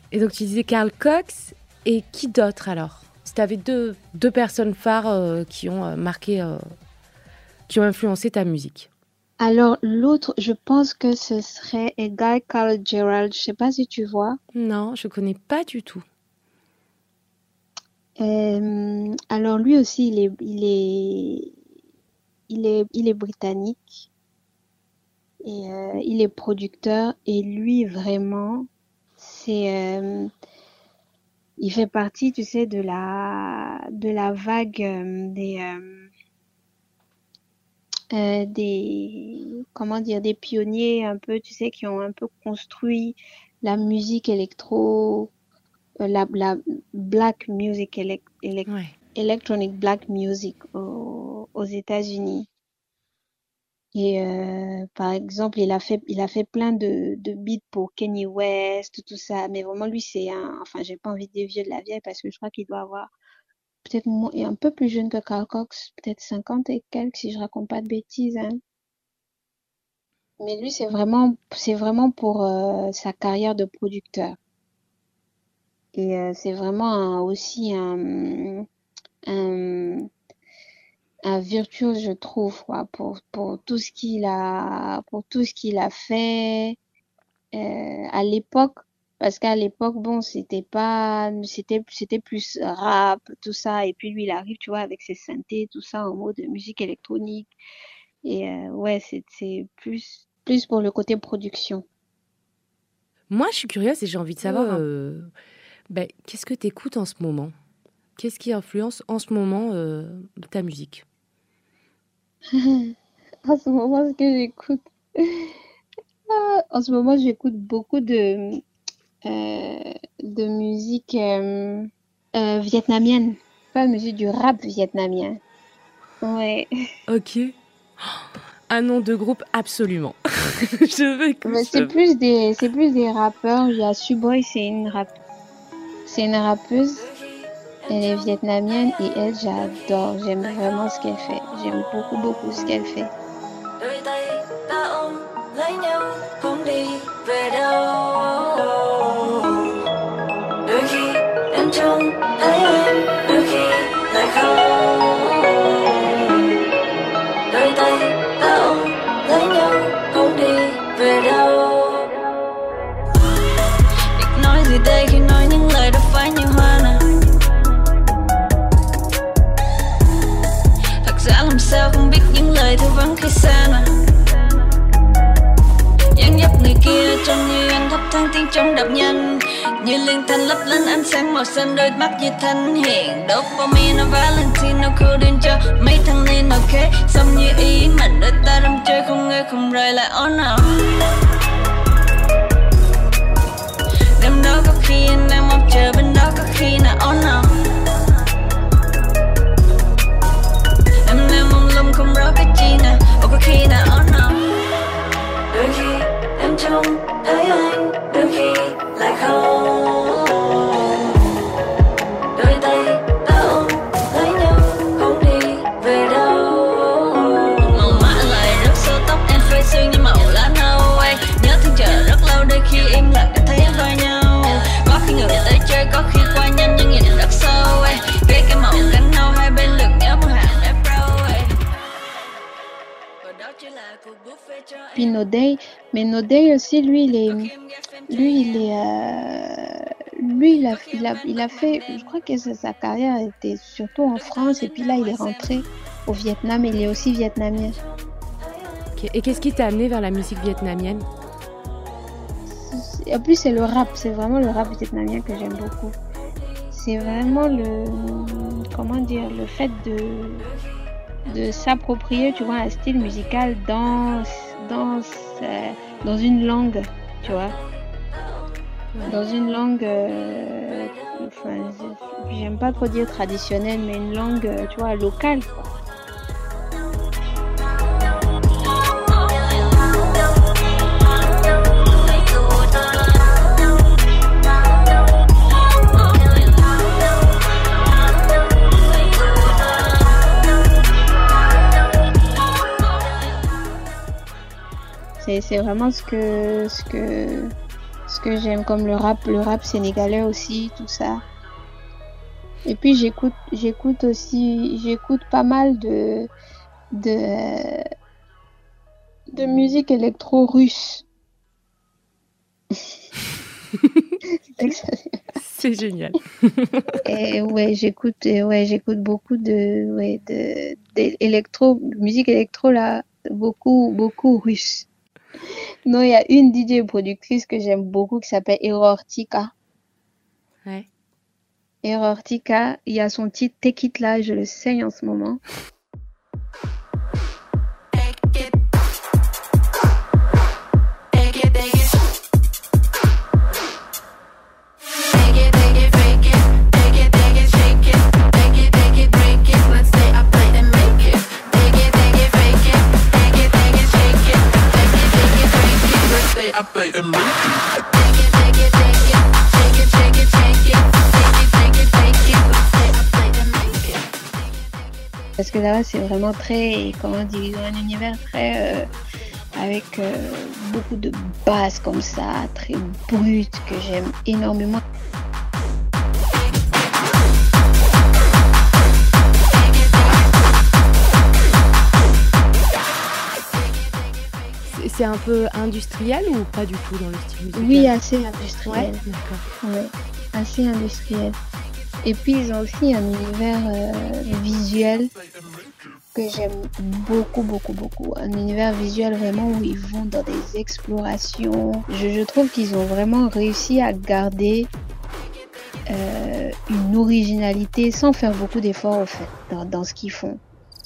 Et donc tu disais Carl Cox et qui d'autre alors? Si tu avais deux, deux personnes phares euh, qui ont euh, marqué, euh, qui ont influencé ta musique. Alors l'autre, je pense que ce serait Guy Carl Gerald. Je sais pas si tu vois. Non, je connais pas du tout. Euh, alors lui aussi, il est, il est, il est, il est britannique et euh, il est producteur et lui vraiment, c'est, euh, il fait partie, tu sais, de la, de la vague euh, des, euh, euh, des, comment dire, des pionniers un peu, tu sais, qui ont un peu construit la musique électro. La, la black music, elec, elec, Ouais. electronic black music aux, aux États-Unis. Et euh, par exemple, il a fait, il a fait plein de, de beats pour Kanye West, tout ça. Mais vraiment, lui, c'est un, enfin, j'ai pas envie de dire vieux de la vieille parce que je crois qu'il doit avoir peut-être moins, et un peu plus jeune que Carl Cox, peut-être cinquante et quelques si je raconte pas de bêtises, hein. Mais lui, c'est vraiment, c'est vraiment pour euh, sa carrière de producteur. Et euh, c'est vraiment un, aussi un, un, un virtuose, je trouve, quoi, pour, pour tout ce qu'il a, pour tout ce qu'il a fait euh, à l'époque. Parce qu'à l'époque, bon, c'était pas, c'était, c'était plus rap, tout ça. Et puis lui, il arrive, tu vois, avec ses synthés, tout ça, en mode musique électronique. Et euh, ouais, c'est, c'est plus, plus pour le côté production. Moi, je suis curieuse et j'ai envie de savoir... Ouais. Euh... Ben, qu'est-ce que tu écoutes en ce moment? Qu'est-ce qui influence en ce moment euh, ta musique? En ce moment, ce que j'écoute... en ce moment, j'écoute beaucoup de, euh, de musique euh, euh, vietnamienne. Pas musique du rap vietnamien. Ouais. Ok. Un nom de groupe, absolument. Je veux que Mais ça... c'est plus des, c'est plus des rappeurs. Il y a Suboy, c'est une rap, c'est une rappeuse. Elle est vietnamienne et elle, j'adore. J'aime vraiment ce qu'elle fait. J'aime beaucoup, beaucoup ce qu'elle fait. Sao không biết những lời thư vấn khi xa mà dáng dấp người kia trông như anh thắp thang tiếng trống đập nhanh như liên thanh lấp lánh ánh sáng màu xanh đôi mắt như thanh hiện dopamine Valentino codeine cho mấy thằng nên ok xong như ý mình đôi ta đâm chơi không ngơi không rời lại on nào đêm đó có khi anh đang mong chờ bên đó có khi là on nào không rõ cái chi nè, ô có khi nào on nào. Đôi khi em trông thấy anh, đôi khi lại không. Đôi tay ta ôm lấy nhau, không đi về đâu. Màu mã lại rất sâu tóc em phơi sương như màu lá nâu. Nhớ thương chờ rất lâu đôi khi im lặng để thấy vai nhau. Có khi người tới chơi, có khi qua nhanh nhưng nhìn rất sâu. Ghé cái màu cánh nâu hai bên lượt nhớ một hàng đẹp râu. Puis No Day, mais No Day aussi, lui, il est, lui, il est, euh, lui, il a, il a, il a fait, je crois que sa carrière était surtout en France, et puis là, il est rentré au Vietnam, et il est aussi vietnamien. Okay. Et qu'est-ce qui t'a amené vers la musique vietnamienne? En plus, c'est le rap, c'est vraiment le rap vietnamien que j'aime beaucoup. C'est vraiment le, comment dire, le fait de, de s'approprier, tu vois, un style musical dans, dans, euh, dans une langue, tu vois. Dans une langue, euh, enfin, j'aime pas trop dire traditionnelle, mais une langue, tu vois, locale, quoi. C'est, c'est vraiment ce que, ce que, ce que j'aime, comme le rap, le rap sénégalais aussi, tout ça. Et puis j'écoute, j'écoute aussi, j'écoute pas mal de, de, de musique électro-russe. C'est génial. Et ouais, j'écoute, ouais, j'écoute beaucoup de, ouais, de, d'électro, musique électro là, beaucoup, beaucoup russe. Non, il y a une D J productrice que j'aime beaucoup qui s'appelle Erortica. Ouais. Erortica, il y a son titre Take It là, je le saigne en ce moment. Parce que là-bas, c'est vraiment très, comment dire, ils ont un univers très, euh, avec euh, beaucoup de basses comme ça, très brutes, que j'aime énormément. C'est un peu industriel ou pas du tout dans le style musical? Oui, assez industriel. Ouais, d'accord. Ouais, assez industriel. Et puis ils ont aussi un univers euh, visuel que j'aime beaucoup, beaucoup, beaucoup. Un univers visuel vraiment où ils vont dans des explorations. Je, je trouve qu'ils ont vraiment réussi à garder euh, une originalité sans faire beaucoup d'efforts au fait dans, dans ce qu'ils font.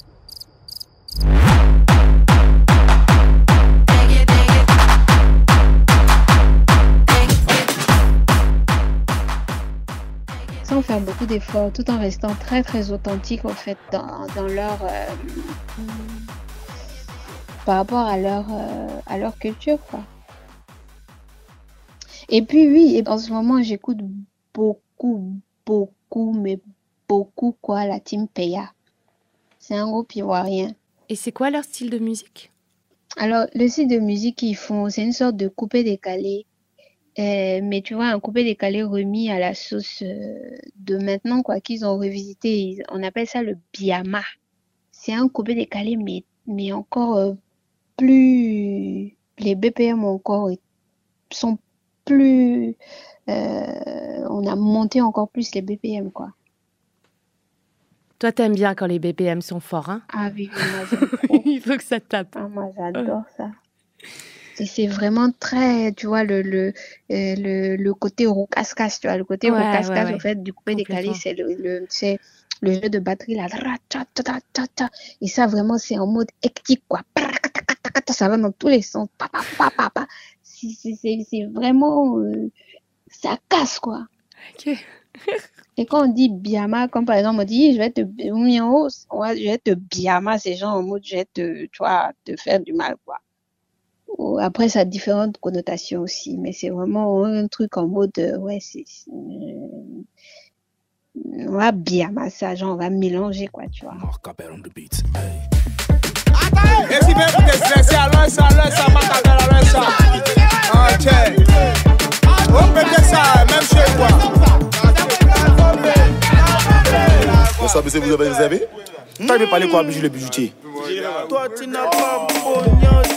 Sans faire beaucoup d'efforts, tout en restant très très authentique en fait dans, dans leur euh, par rapport à leur euh, à leur culture quoi. Et puis oui, et en ce moment j'écoute beaucoup beaucoup mais beaucoup quoi la Team Peya. C'est un groupe ivoirien. Et c'est quoi leur style de musique? Alors le style de musique qu'ils font, c'est une sorte de coupé-décalé. Euh, mais tu vois, un coupé-décalé remis à la sauce euh, de maintenant, quoi, qu'ils ont revisité. Ils, on appelle ça le biama. C'est un coupé-décalé, mais, mais encore euh, plus... Les B P M encore sont plus... Euh, on a monté encore plus les B P M, quoi. Toi, t'aimes bien quand les B P M sont forts, hein? Ah oui, oui, moi j'aime trop. Il faut que ça tape. Ah, moi j'adore ça. Et c'est vraiment très, tu vois, le, le, euh, le, le côté rocascasse, tu vois, le côté Ouais, rocascasse, ouais, ouais. en fait, du coupé décalé, Complètement. c'est le, le, c'est le jeu de batterie, là. Et ça, vraiment, c'est en mode hectique, quoi. Ça va dans tous les sens. Pa, pa, pa, pa, pa. C'est, c'est, c'est, c'est vraiment, euh, ça casse, quoi. Ok. Et quand on dit biama, comme par exemple, on dit, je vais te, je vais te biama, c'est genre en mode, je vais te, tu vois, te faire du mal, quoi. Après, ça a différentes connotations aussi, mais c'est vraiment un truc en mode, euh, ouais, c'est, c'est euh, on va bien ça, genre on va mélanger, quoi, tu vois. Et si vous êtes stressé, alors ça, alors ça, ma cabelle, alors ça. Ok. On peut dire ça, même chez toi. Bonsoir, monsieur, vous avez, vous avez? Toi, il veut parler quoi, bijou le bijoutier? Toi, tu n'as pas pognoté.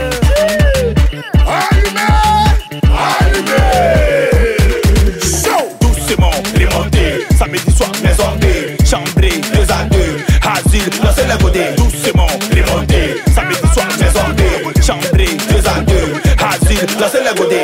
Allumez, allumez. Chaud, doucement, remontez. Samedi soir, maison B, chambré, deux à deux. Asile, lancez la côté. Doucement, remontez. Samedi soir, maison B, chambré, deux à deux. Asile, lancez la côté.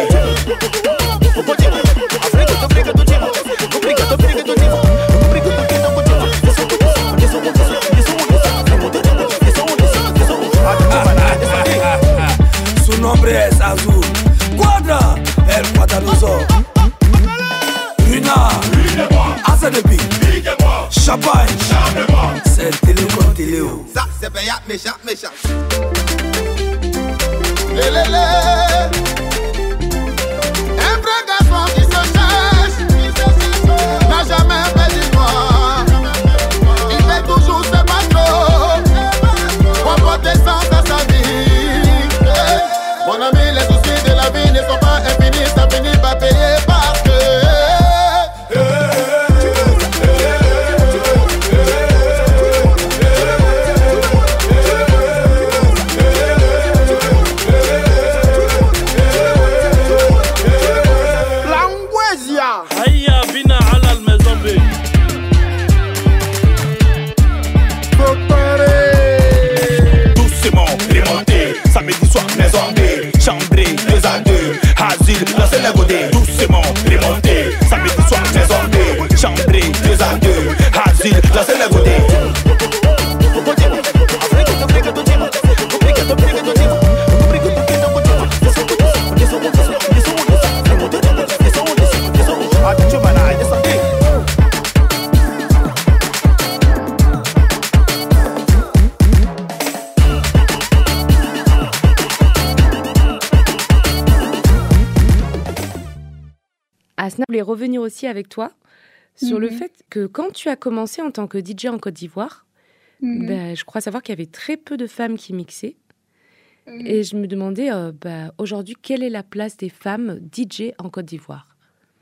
Su nombre es Azul. Quadra, el Quadaluso. Luna, Asadepi, Champagne, c'est Téléo comme Téléo. Ça, c'est payant, méchant, méchant. Lé, lé, lé. Un vrai garçon qui se cherche n'a jamais fait d'histoire. Il fait toujours ses bateaux pour porter sens à sa vie. Mon ami, les soucis de la vie ne sont pas infinis, ça finit par Brésil, la scène est beauté. Asna, je voulais revenir aussi avec toi sur mm-hmm. le fait que quand tu as commencé en tant que D J en Côte d'Ivoire, mm-hmm. ben, je crois savoir qu'il y avait très peu de femmes qui mixaient. Mm-hmm. Et je me demandais, euh, ben, aujourd'hui, quelle est la place des femmes D J en Côte d'Ivoire?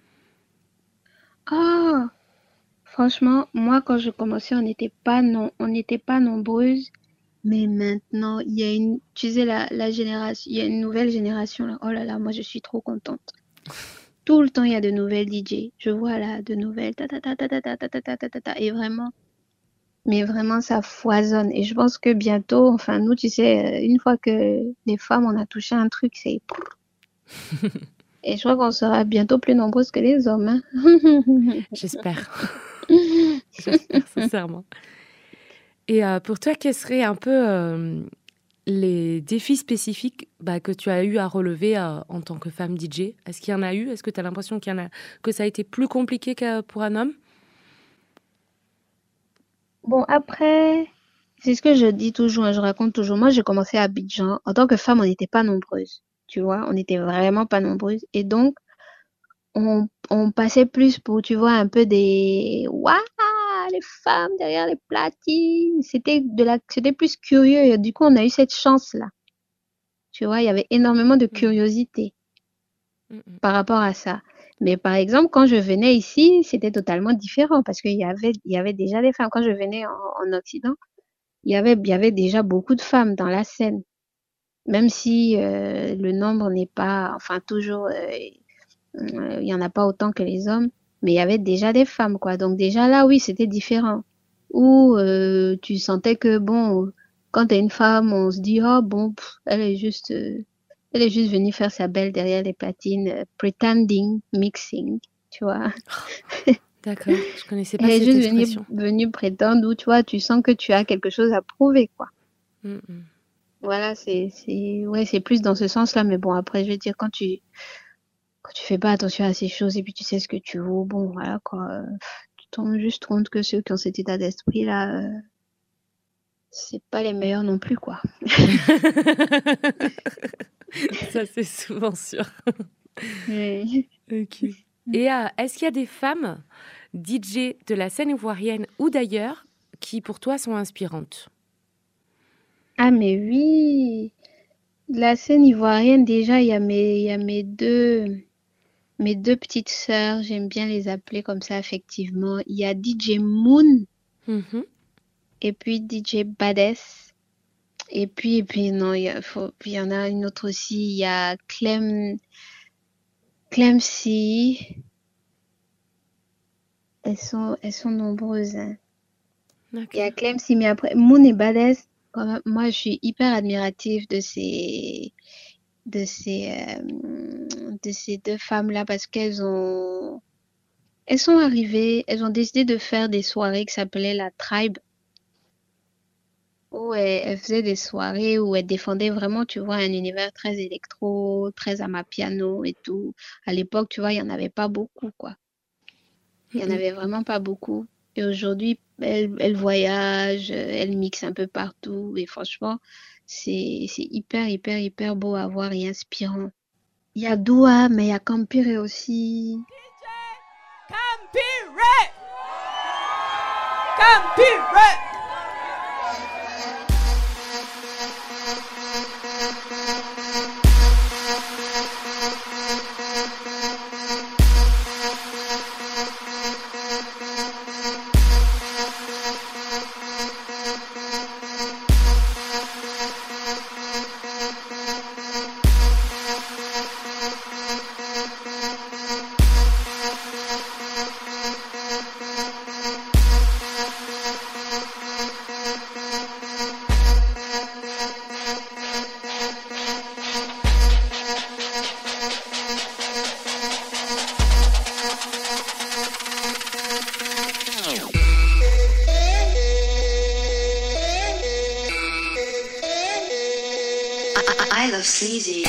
Ah, franchement, moi, quand je commençais, on n'était pas, non, on n'était pas nombreuses. Mais maintenant, il y a une, tu sais, la, la génération, il y a une nouvelle génération là. Oh là là, moi, je suis trop contente. Tout le temps, il y a de nouvelles D J. Je vois là, de nouvelles, ta ta ta ta ta ta ta ta ta ta ta, et vraiment, mais vraiment, ça foisonne. Et je pense que bientôt, enfin, nous, tu sais, une fois que les femmes, on a touché un truc, c'est... Et je crois qu'on sera bientôt plus nombreuses que les hommes. Hein. J'espère. J'espère, sincèrement. Et euh, pour toi, quels seraient un peu euh, les défis spécifiques bah, que tu as eu à relever euh, en tant que femme D J? Est-ce qu'il y en a eu? Est-ce que tu as l'impression qu'il y en a, que ça a été plus compliqué que pour un homme? Bon, après, c'est ce que je dis toujours, hein, je raconte toujours. Moi, j'ai commencé à Abidjan. En tant que femme, on n'était pas nombreuses. Tu vois, on n'était vraiment pas nombreuses. Et donc, on, on passait plus pour, tu vois, un peu des... Waouh, les femmes derrière les platines. C'était de la, c'était plus curieux. Et du coup, on a eu cette chance-là. Tu vois, il y avait énormément de curiosité mm-hmm. par rapport à ça. Mais par exemple, quand je venais ici, c'était totalement différent parce qu'il y avait, il y avait déjà des femmes. Quand je venais en, en Occident, il y avait, il y avait déjà beaucoup de femmes dans la scène. Même si euh, le nombre n'est pas, enfin toujours, euh, euh, il y en a pas autant que les hommes, mais il y avait déjà des femmes, quoi. Donc déjà là, oui, c'était différent. Où euh, tu sentais que bon, quand t'es une femme, on se dit oh bon, pff, elle est juste, euh, elle est juste venue faire sa belle derrière les platines, euh, pretending, mixing, tu vois. D'accord, je connaissais pas elle cette est juste expression. venue, venue prétendre, où tu vois, tu sens que tu as quelque chose à prouver, quoi. Mm-mm. Voilà, c'est, c'est, ouais, c'est plus dans ce sens-là, mais bon, après, je veux dire, quand tu, quand tu fais pas attention à ces choses et puis tu sais ce que tu vaux, bon, voilà, quoi, euh, tu te rends juste compte que ceux qui ont cet état d'esprit-là, euh, c'est pas les meilleurs non plus, quoi. Ça, c'est souvent sûr. Oui. Ok. Et euh, est-ce qu'il y a des femmes D J de la scène ivoirienne ou d'ailleurs qui, pour toi, sont inspirantes? Ah, mais oui, la scène ivoirienne, déjà, il y a mes, il y a mes deux, mes deux petites sœurs, j'aime bien les appeler comme ça, effectivement. Il y a D J Moon mm-hmm. et puis D J Badès. Et puis, et puis, non, il y a, faut, puis il y en a une autre aussi, il y a Clem, Clemcy. Elles sont, elles sont nombreuses, hein. Okay. Il y a Clemcy, mais après, Moon et Badès. Moi, je suis hyper admirative de ces, de ces, euh, de ces deux femmes-là parce qu'elles ont, elles sont arrivées, elles ont décidé de faire des soirées qui s'appelaient la Tribe, où elles, elles faisaient des soirées où elles défendaient vraiment, tu vois, un univers très électro, très amapiano et tout. À l'époque, tu vois, il y en avait pas beaucoup, quoi. Il y en avait vraiment pas beaucoup. Et aujourd'hui, elle, elle voyage, elle mixe un peu partout. Et franchement, c'est, c'est hyper, hyper, hyper beau à voir et inspirant. Il y a Doua, mais il y a Campire aussi. D J Campire! Campire! I love sleazy.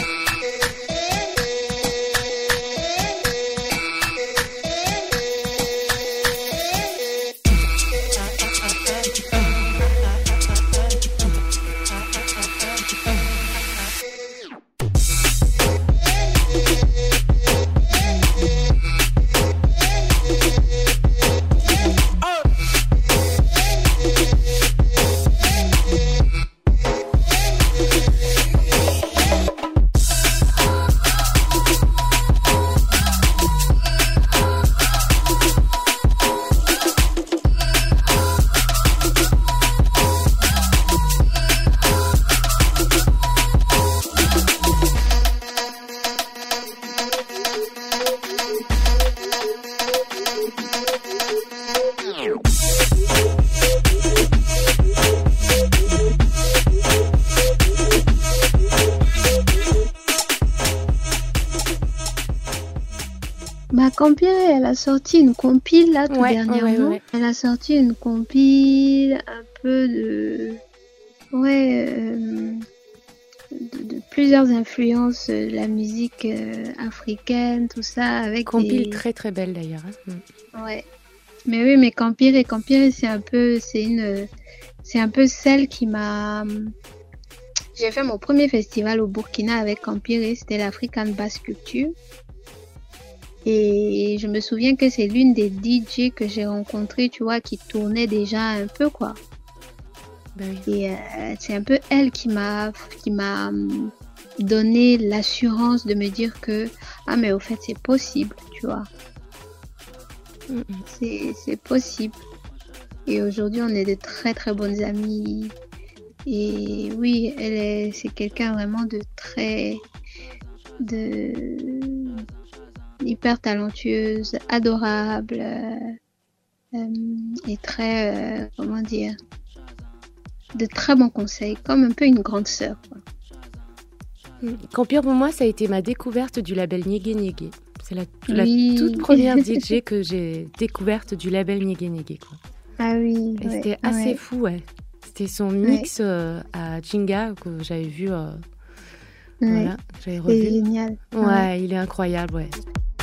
Campire, elle a sorti une compile là tout Ouais, dernièrement. ouais, ouais. Elle a sorti une compile un peu de, ouais, euh, de, de plusieurs influences de la musique euh, africaine, tout ça avec Compile des... très très belle d'ailleurs. Hein. Ouais. Mais oui, mais Campire et Campire, c'est un peu, c'est une, c'est un peu celle qui m'a. J'ai fait mon premier festival au Burkina avec Campire, c'était l'African Bass Culture. Et je me souviens que c'est l'une des D J que j'ai rencontrées, tu vois, qui tournait déjà un peu, quoi. Ben oui. Et euh, c'est un peu elle qui m'a, qui m'a donné l'assurance de me dire que, ah, mais au fait, c'est possible, tu vois. Mm-mm. C'est, c'est possible. Et aujourd'hui, on est de très, très bonnes amies. Et oui, elle est, c'est quelqu'un vraiment de très, de, hyper talentueuse, adorable, euh, euh, et très, euh, comment dire, de très bons conseils, comme un peu une grande sœur, quoi. Campire, pour moi, ça a été ma découverte du label Nyege Nyege. C'est la, Oui. la toute première D J que j'ai découverte du label Nyege Nyege, quoi. Ah oui, Et ouais, c'était assez ouais. fou, ouais. C'était son mix euh, à Jinga que j'avais vu. Euh, Ouais. Voilà, j'avais C'est revu. génial. Ouais, Ouais. il est incroyable, ouais.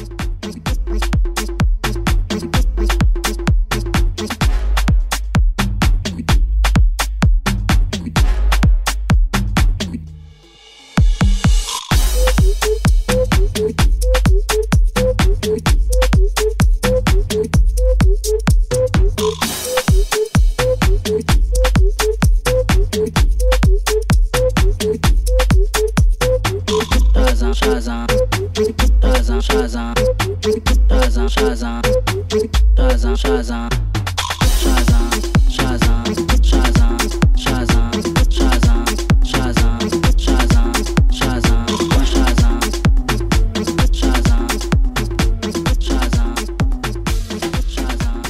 Shazam, Shazam, Shazam, Shazam, Shazam, Shazam, Shazam, Shazam, Shazam, Shazam, Shazam, Shazam, Shazam, Shazam, Shazam, Shazam, Shazam, Shazam, Shazam, Shazam.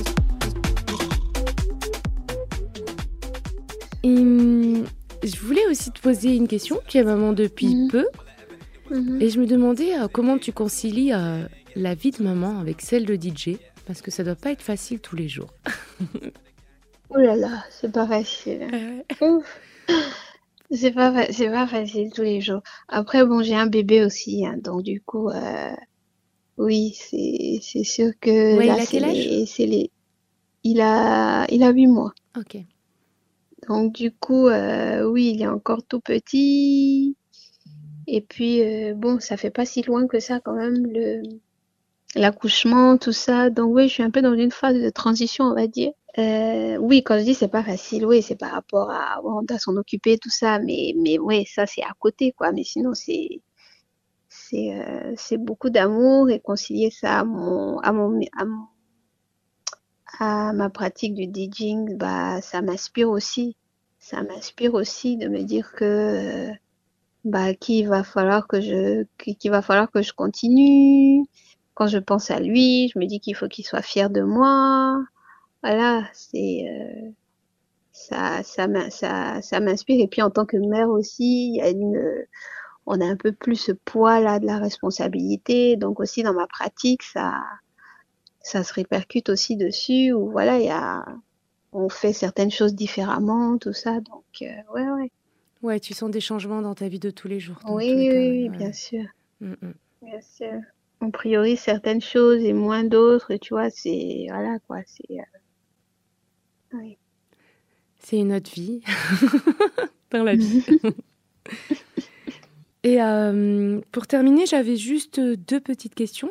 Hum, je voulais aussi te poser une question. Tu es maman depuis Mhm. peu. Mhm. Et je me demandais euh, comment tu concilies euh, la vie de maman avec celle de D J, parce que ça doit pas être facile tous les jours. Oh là là, c'est pas facile. Ouf. C'est pas, fa- c'est pas facile tous les jours. Après, bon, j'ai un bébé aussi, hein, donc du coup, euh, oui, c'est, c'est sûr que Ouais, là, il a c'est quel âge ? les, c'est les, il a, il a huit mois. Ok. Donc du coup, euh, oui, il est encore tout petit. Et puis, euh, bon, ça fait pas si loin que ça quand même, le, l'accouchement, tout ça. Donc oui, je suis un peu dans une phase de transition, on va dire. Euh, oui, quand je dis c'est pas facile, oui, c'est par rapport à, ouais, on doit s'en occuper, tout ça. Mais, mais ouais, ça c'est à côté, quoi. Mais sinon, c'est, c'est, euh, c'est beaucoup d'amour et concilier ça à mon, à mon, à mon, à ma pratique du DJing, bah, ça m'inspire aussi. Ça m'inspire aussi de me dire que, euh, bah, qu'il va falloir que je, qu'il va falloir que je continue. Quand je pense à lui, je me dis qu'il faut qu'il soit fier de moi. Voilà, c'est, euh, ça, ça, m'in- ça, ça m'inspire. Et puis, en tant que mère aussi, il y a une, on a un peu plus ce poids là de la responsabilité. Donc aussi dans ma pratique, ça, ça se répercute aussi dessus. Ou voilà, il y a, on fait certaines choses différemment, tout ça. Donc, euh, ouais, ouais. Ouais, tu sens des changements dans ta vie de tous les jours, dans Oui, tous les oui, cas. oui, Ouais, bien ouais. sûr, Mm, mm. bien sûr. On priorise certaines choses et moins d'autres, tu vois, c'est, voilà, quoi, c'est, euh, oui. C'est une autre vie dans la vie. Et euh, pour terminer, j'avais juste deux petites questions.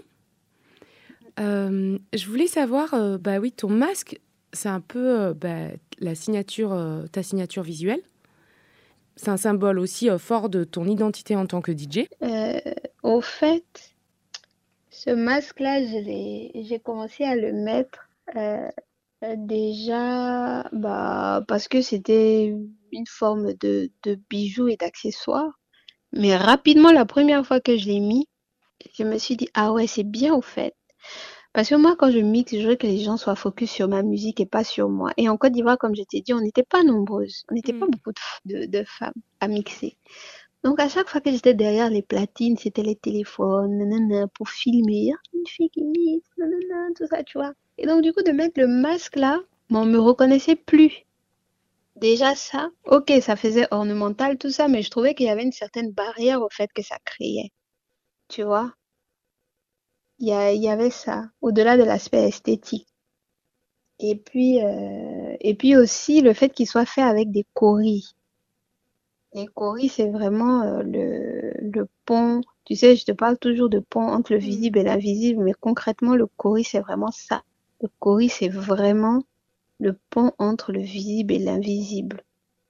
Euh, je voulais savoir, euh, bah oui, ton masque, c'est un peu euh, bah, la signature, euh, ta signature visuelle. C'est un symbole aussi euh, fort de ton identité en tant que D J. Euh, au fait, ce masque-là, je l'ai, j'ai commencé à le mettre euh, euh, déjà, bah, parce que c'était une forme de, de bijou et d'accessoire. Mais rapidement, la première fois que je l'ai mis, je me suis dit, ah ouais, c'est bien au fait. Parce que moi, quand je mixe, je veux que les gens soient focus sur ma musique et pas sur moi. Et en Côte d'Ivoire, comme je t'ai dit, on n'était pas nombreuses. On n'était Mm. pas beaucoup de, f- de, de femmes à mixer. Donc, à chaque fois que j'étais derrière les platines, c'était les téléphones, nanana, pour filmer. Ah, une fille qui mixe, nanana, tout ça, tu vois. Et donc, du coup, de mettre le masque là, mais on me reconnaissait plus. Déjà ça, ok, ça faisait ornemental, tout ça, mais je trouvais qu'il y avait une certaine barrière au fait que ça créait. Tu vois? Il y a, il y avait ça, au-delà de l'aspect esthétique. Et puis, euh, et puis aussi le fait qu'il soit fait avec des coris. Les coris, c'est vraiment euh, le, le pont. Tu sais, je te parle toujours de pont entre le Mm. visible et l'invisible, mais concrètement, le cori, c'est vraiment ça. Le cori, c'est vraiment le pont entre le visible et l'invisible.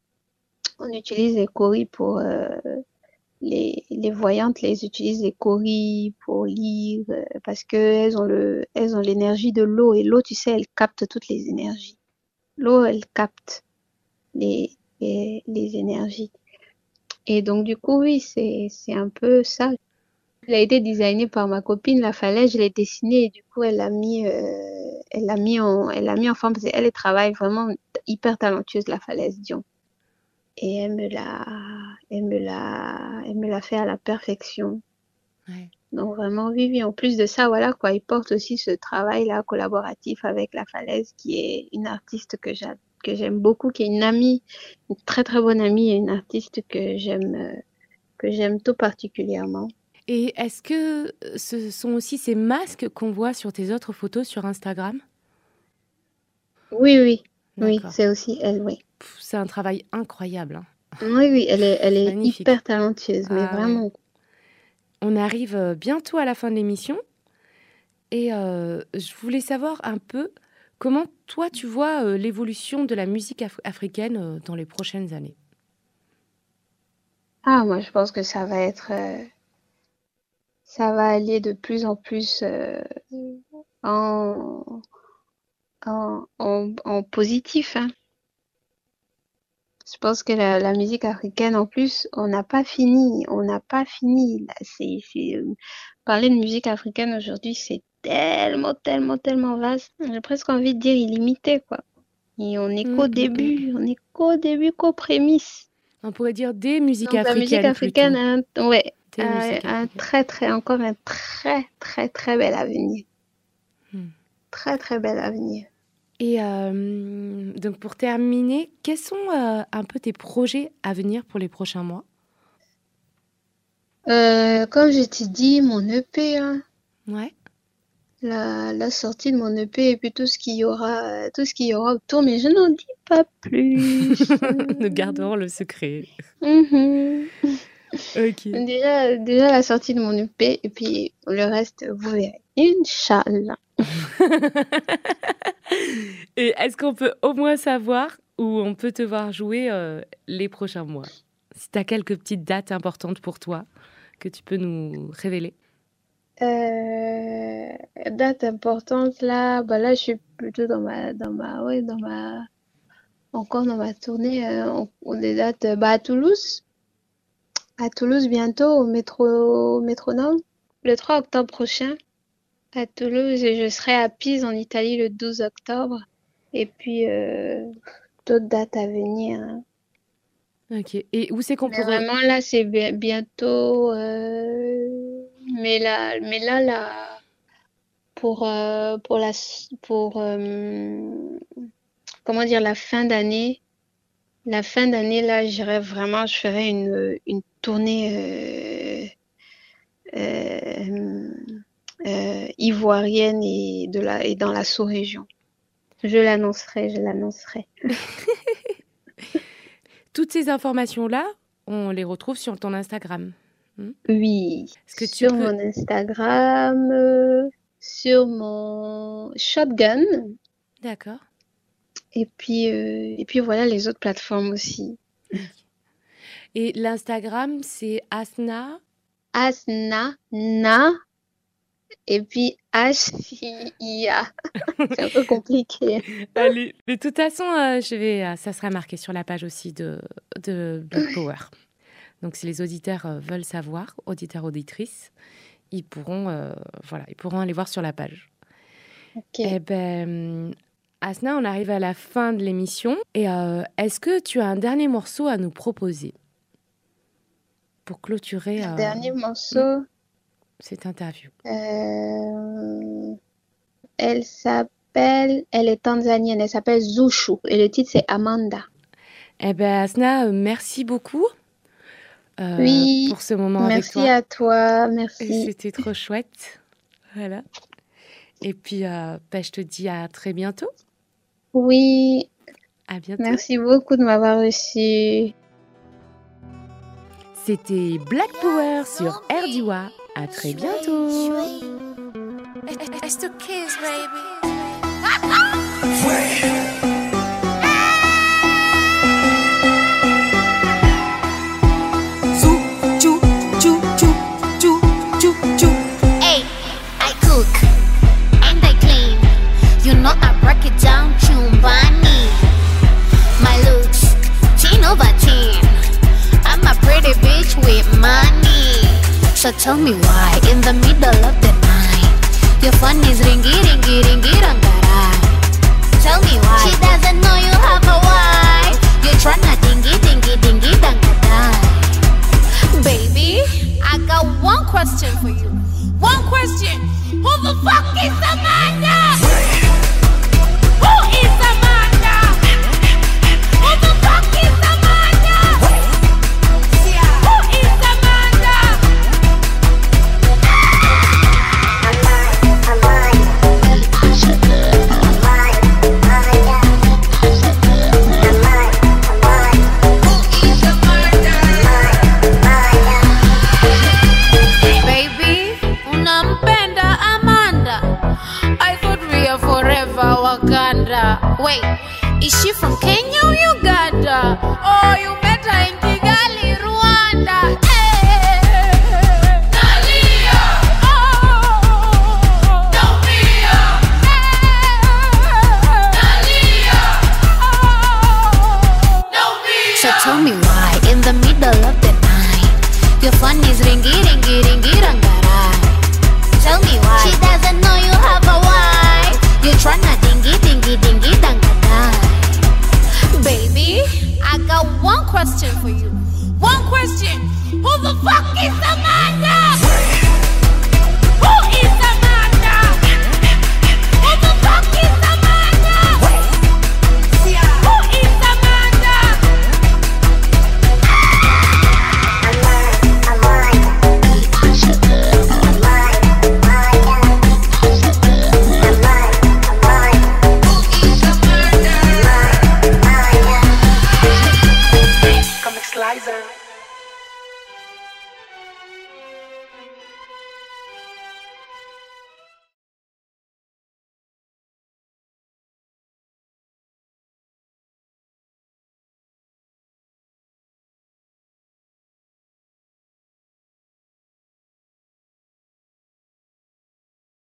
On utilise les coris pour euh, les, les voyantes, les utilisent les coris pour lire euh, parce que elles ont le, elles ont l'énergie de l'eau et l'eau, tu sais, elle capte toutes les énergies. L'eau, elle capte les, les, les énergies. Et donc, du coup, oui, c'est, c'est un peu ça. Il a été designé par ma copine, la falaise, je l'ai dessiné et du coup, elle l'a mis, euh, elle l'a mis en, elle l'a mis en forme parce qu'elle travaille vraiment hyper talentueuse, la falaise Dion. Et elle me l'a, elle me l'a, elle me l'a fait à la perfection. Ouais. Donc vraiment, oui, oui, en plus de ça, voilà quoi, il porte aussi ce travail-là collaboratif avec La Falaise, qui est une artiste que j'a- que j'aime beaucoup, qui est une amie, une très très bonne amie et une artiste que j'aime, euh, que j'aime tout particulièrement. Et est-ce que ce sont aussi ces masques qu'on voit sur tes autres photos sur Instagram? Oui, oui, oui, D'accord. c'est aussi elle, oui. Pff, c'est un travail incroyable, hein. Oui, oui, elle est, elle est Magnifique. hyper talentueuse, mais Ah ouais. vraiment. On arrive euh, bientôt à la fin de l'émission et euh, je voulais savoir un peu comment toi tu vois euh, l'évolution de la musique af- africaine euh, dans les prochaines années. Ah, moi, je pense que ça va être, euh, ça va aller de plus en plus euh, en, en, en, en positif, hein. Je pense que la, la musique africaine, en plus, on n'a pas fini, on n'a pas fini. Là, c'est, c'est, euh, parler de musique africaine aujourd'hui, c'est tellement, tellement, tellement vaste. J'ai presque envie de dire illimité, quoi. Et on est Mm, qu'au mm, mm. début, on est qu'au début, qu'aux prémices. On pourrait dire des musiques Donc la musique africaines plutôt. africaine a un, ouais, Des a musiques un africaines. très, très, encore un très, très, très bel avenir. Hmm. Très, très bel avenir. Et euh, donc pour terminer, quels sont euh, un peu tes projets à venir pour les prochains mois? Euh, comme je t'ai dit, mon E P, hein, Ouais. la, la sortie de mon E P et puis tout ce qu'il y aura, euh, tout ce qu'il y aura autour, mais je n'en dis pas plus. Nous garderons le secret. Mhm. Ok. Déjà, déjà la sortie de mon E P et puis le reste, vous verrez. Inch'Allah. Et est-ce qu'on peut au moins savoir où on peut te voir jouer euh, les prochains mois? Si tu as quelques petites dates importantes pour toi que tu peux nous révéler. Euh, date importante là, bah là je suis plutôt dans ma, dans ma, ouais, dans ma, encore dans ma tournée. euh, on, on des dates, euh, bah à Toulouse, à Toulouse bientôt au métro, au métronome, le trois octobre prochain. À Toulouse et je serai à Pise en Italie le douze octobre. Et puis euh, d'autres dates à venir, hein. Ok. Et où c'est qu'on Mais pourrait... vraiment là c'est bi- bientôt. euh, Mais là, mais là là pour euh, pour la pour euh, comment dire la fin d'année, La fin d'année, là, j'irai vraiment, je ferai une, une tournée euh, euh, euh, ivoirienne et, de la, et dans la sous-région. Je l'annoncerai, je l'annoncerai. Toutes ces informations-là, on les retrouve sur ton Instagram. Hmm? Oui, que tu sur peux... mon Instagram, euh, sur mon Shotgun. D'accord. Et puis, euh, et puis voilà, les autres plateformes aussi. Et l'Instagram, c'est Asna. Asna, Na, et puis H I A. C'est un peu compliqué. Allez. Mais de toute façon, euh, je vais, ça sera marqué sur la page aussi de, de Black Power. Donc, si les auditeurs euh, veulent savoir, auditeurs, auditrices, ils pourront, euh, voilà, ils pourront aller voir sur la page. Ok. Eh ben, Asna, on arrive à la fin de l'émission. Et euh, est-ce que tu as un dernier morceau à nous proposer pour clôturer Un euh, dernier morceau. cette interview? Euh, elle s'appelle, elle est tanzanienne, elle s'appelle Zushu et le titre c'est Amanda. Eh ben, Asna, euh, merci beaucoup. Euh, Oui, pour ce moment avec toi. merci à toi, merci. Et c'était trop chouette. Voilà. Et puis, euh, bah, je te dis à très bientôt. Oui. À bientôt. Merci beaucoup de m'avoir reçu. C'était Black Power sur Erdiwa. À très bientôt. It's the kids, baby. Hey, I cook and I clean. You know I break it down, chumbani. My looks, chin over chin. I'm a pretty bitch with money. So tell me why, in the middle of the night, your phone is ringy, ringy, ringy, rangara. Tell me why she doesn't know you have a wife. You're tryna dingy, dingy, dingy, dangada. Baby, I got one question for you. One question. Who the fuck is Amanda? Who is Amanda? Who the fuck is Amanda? Who is Amanda? Baby, unampenda Amanda. I thought we are forever Wakanda. Wait, is she from Kenya or Uganda? Oh, you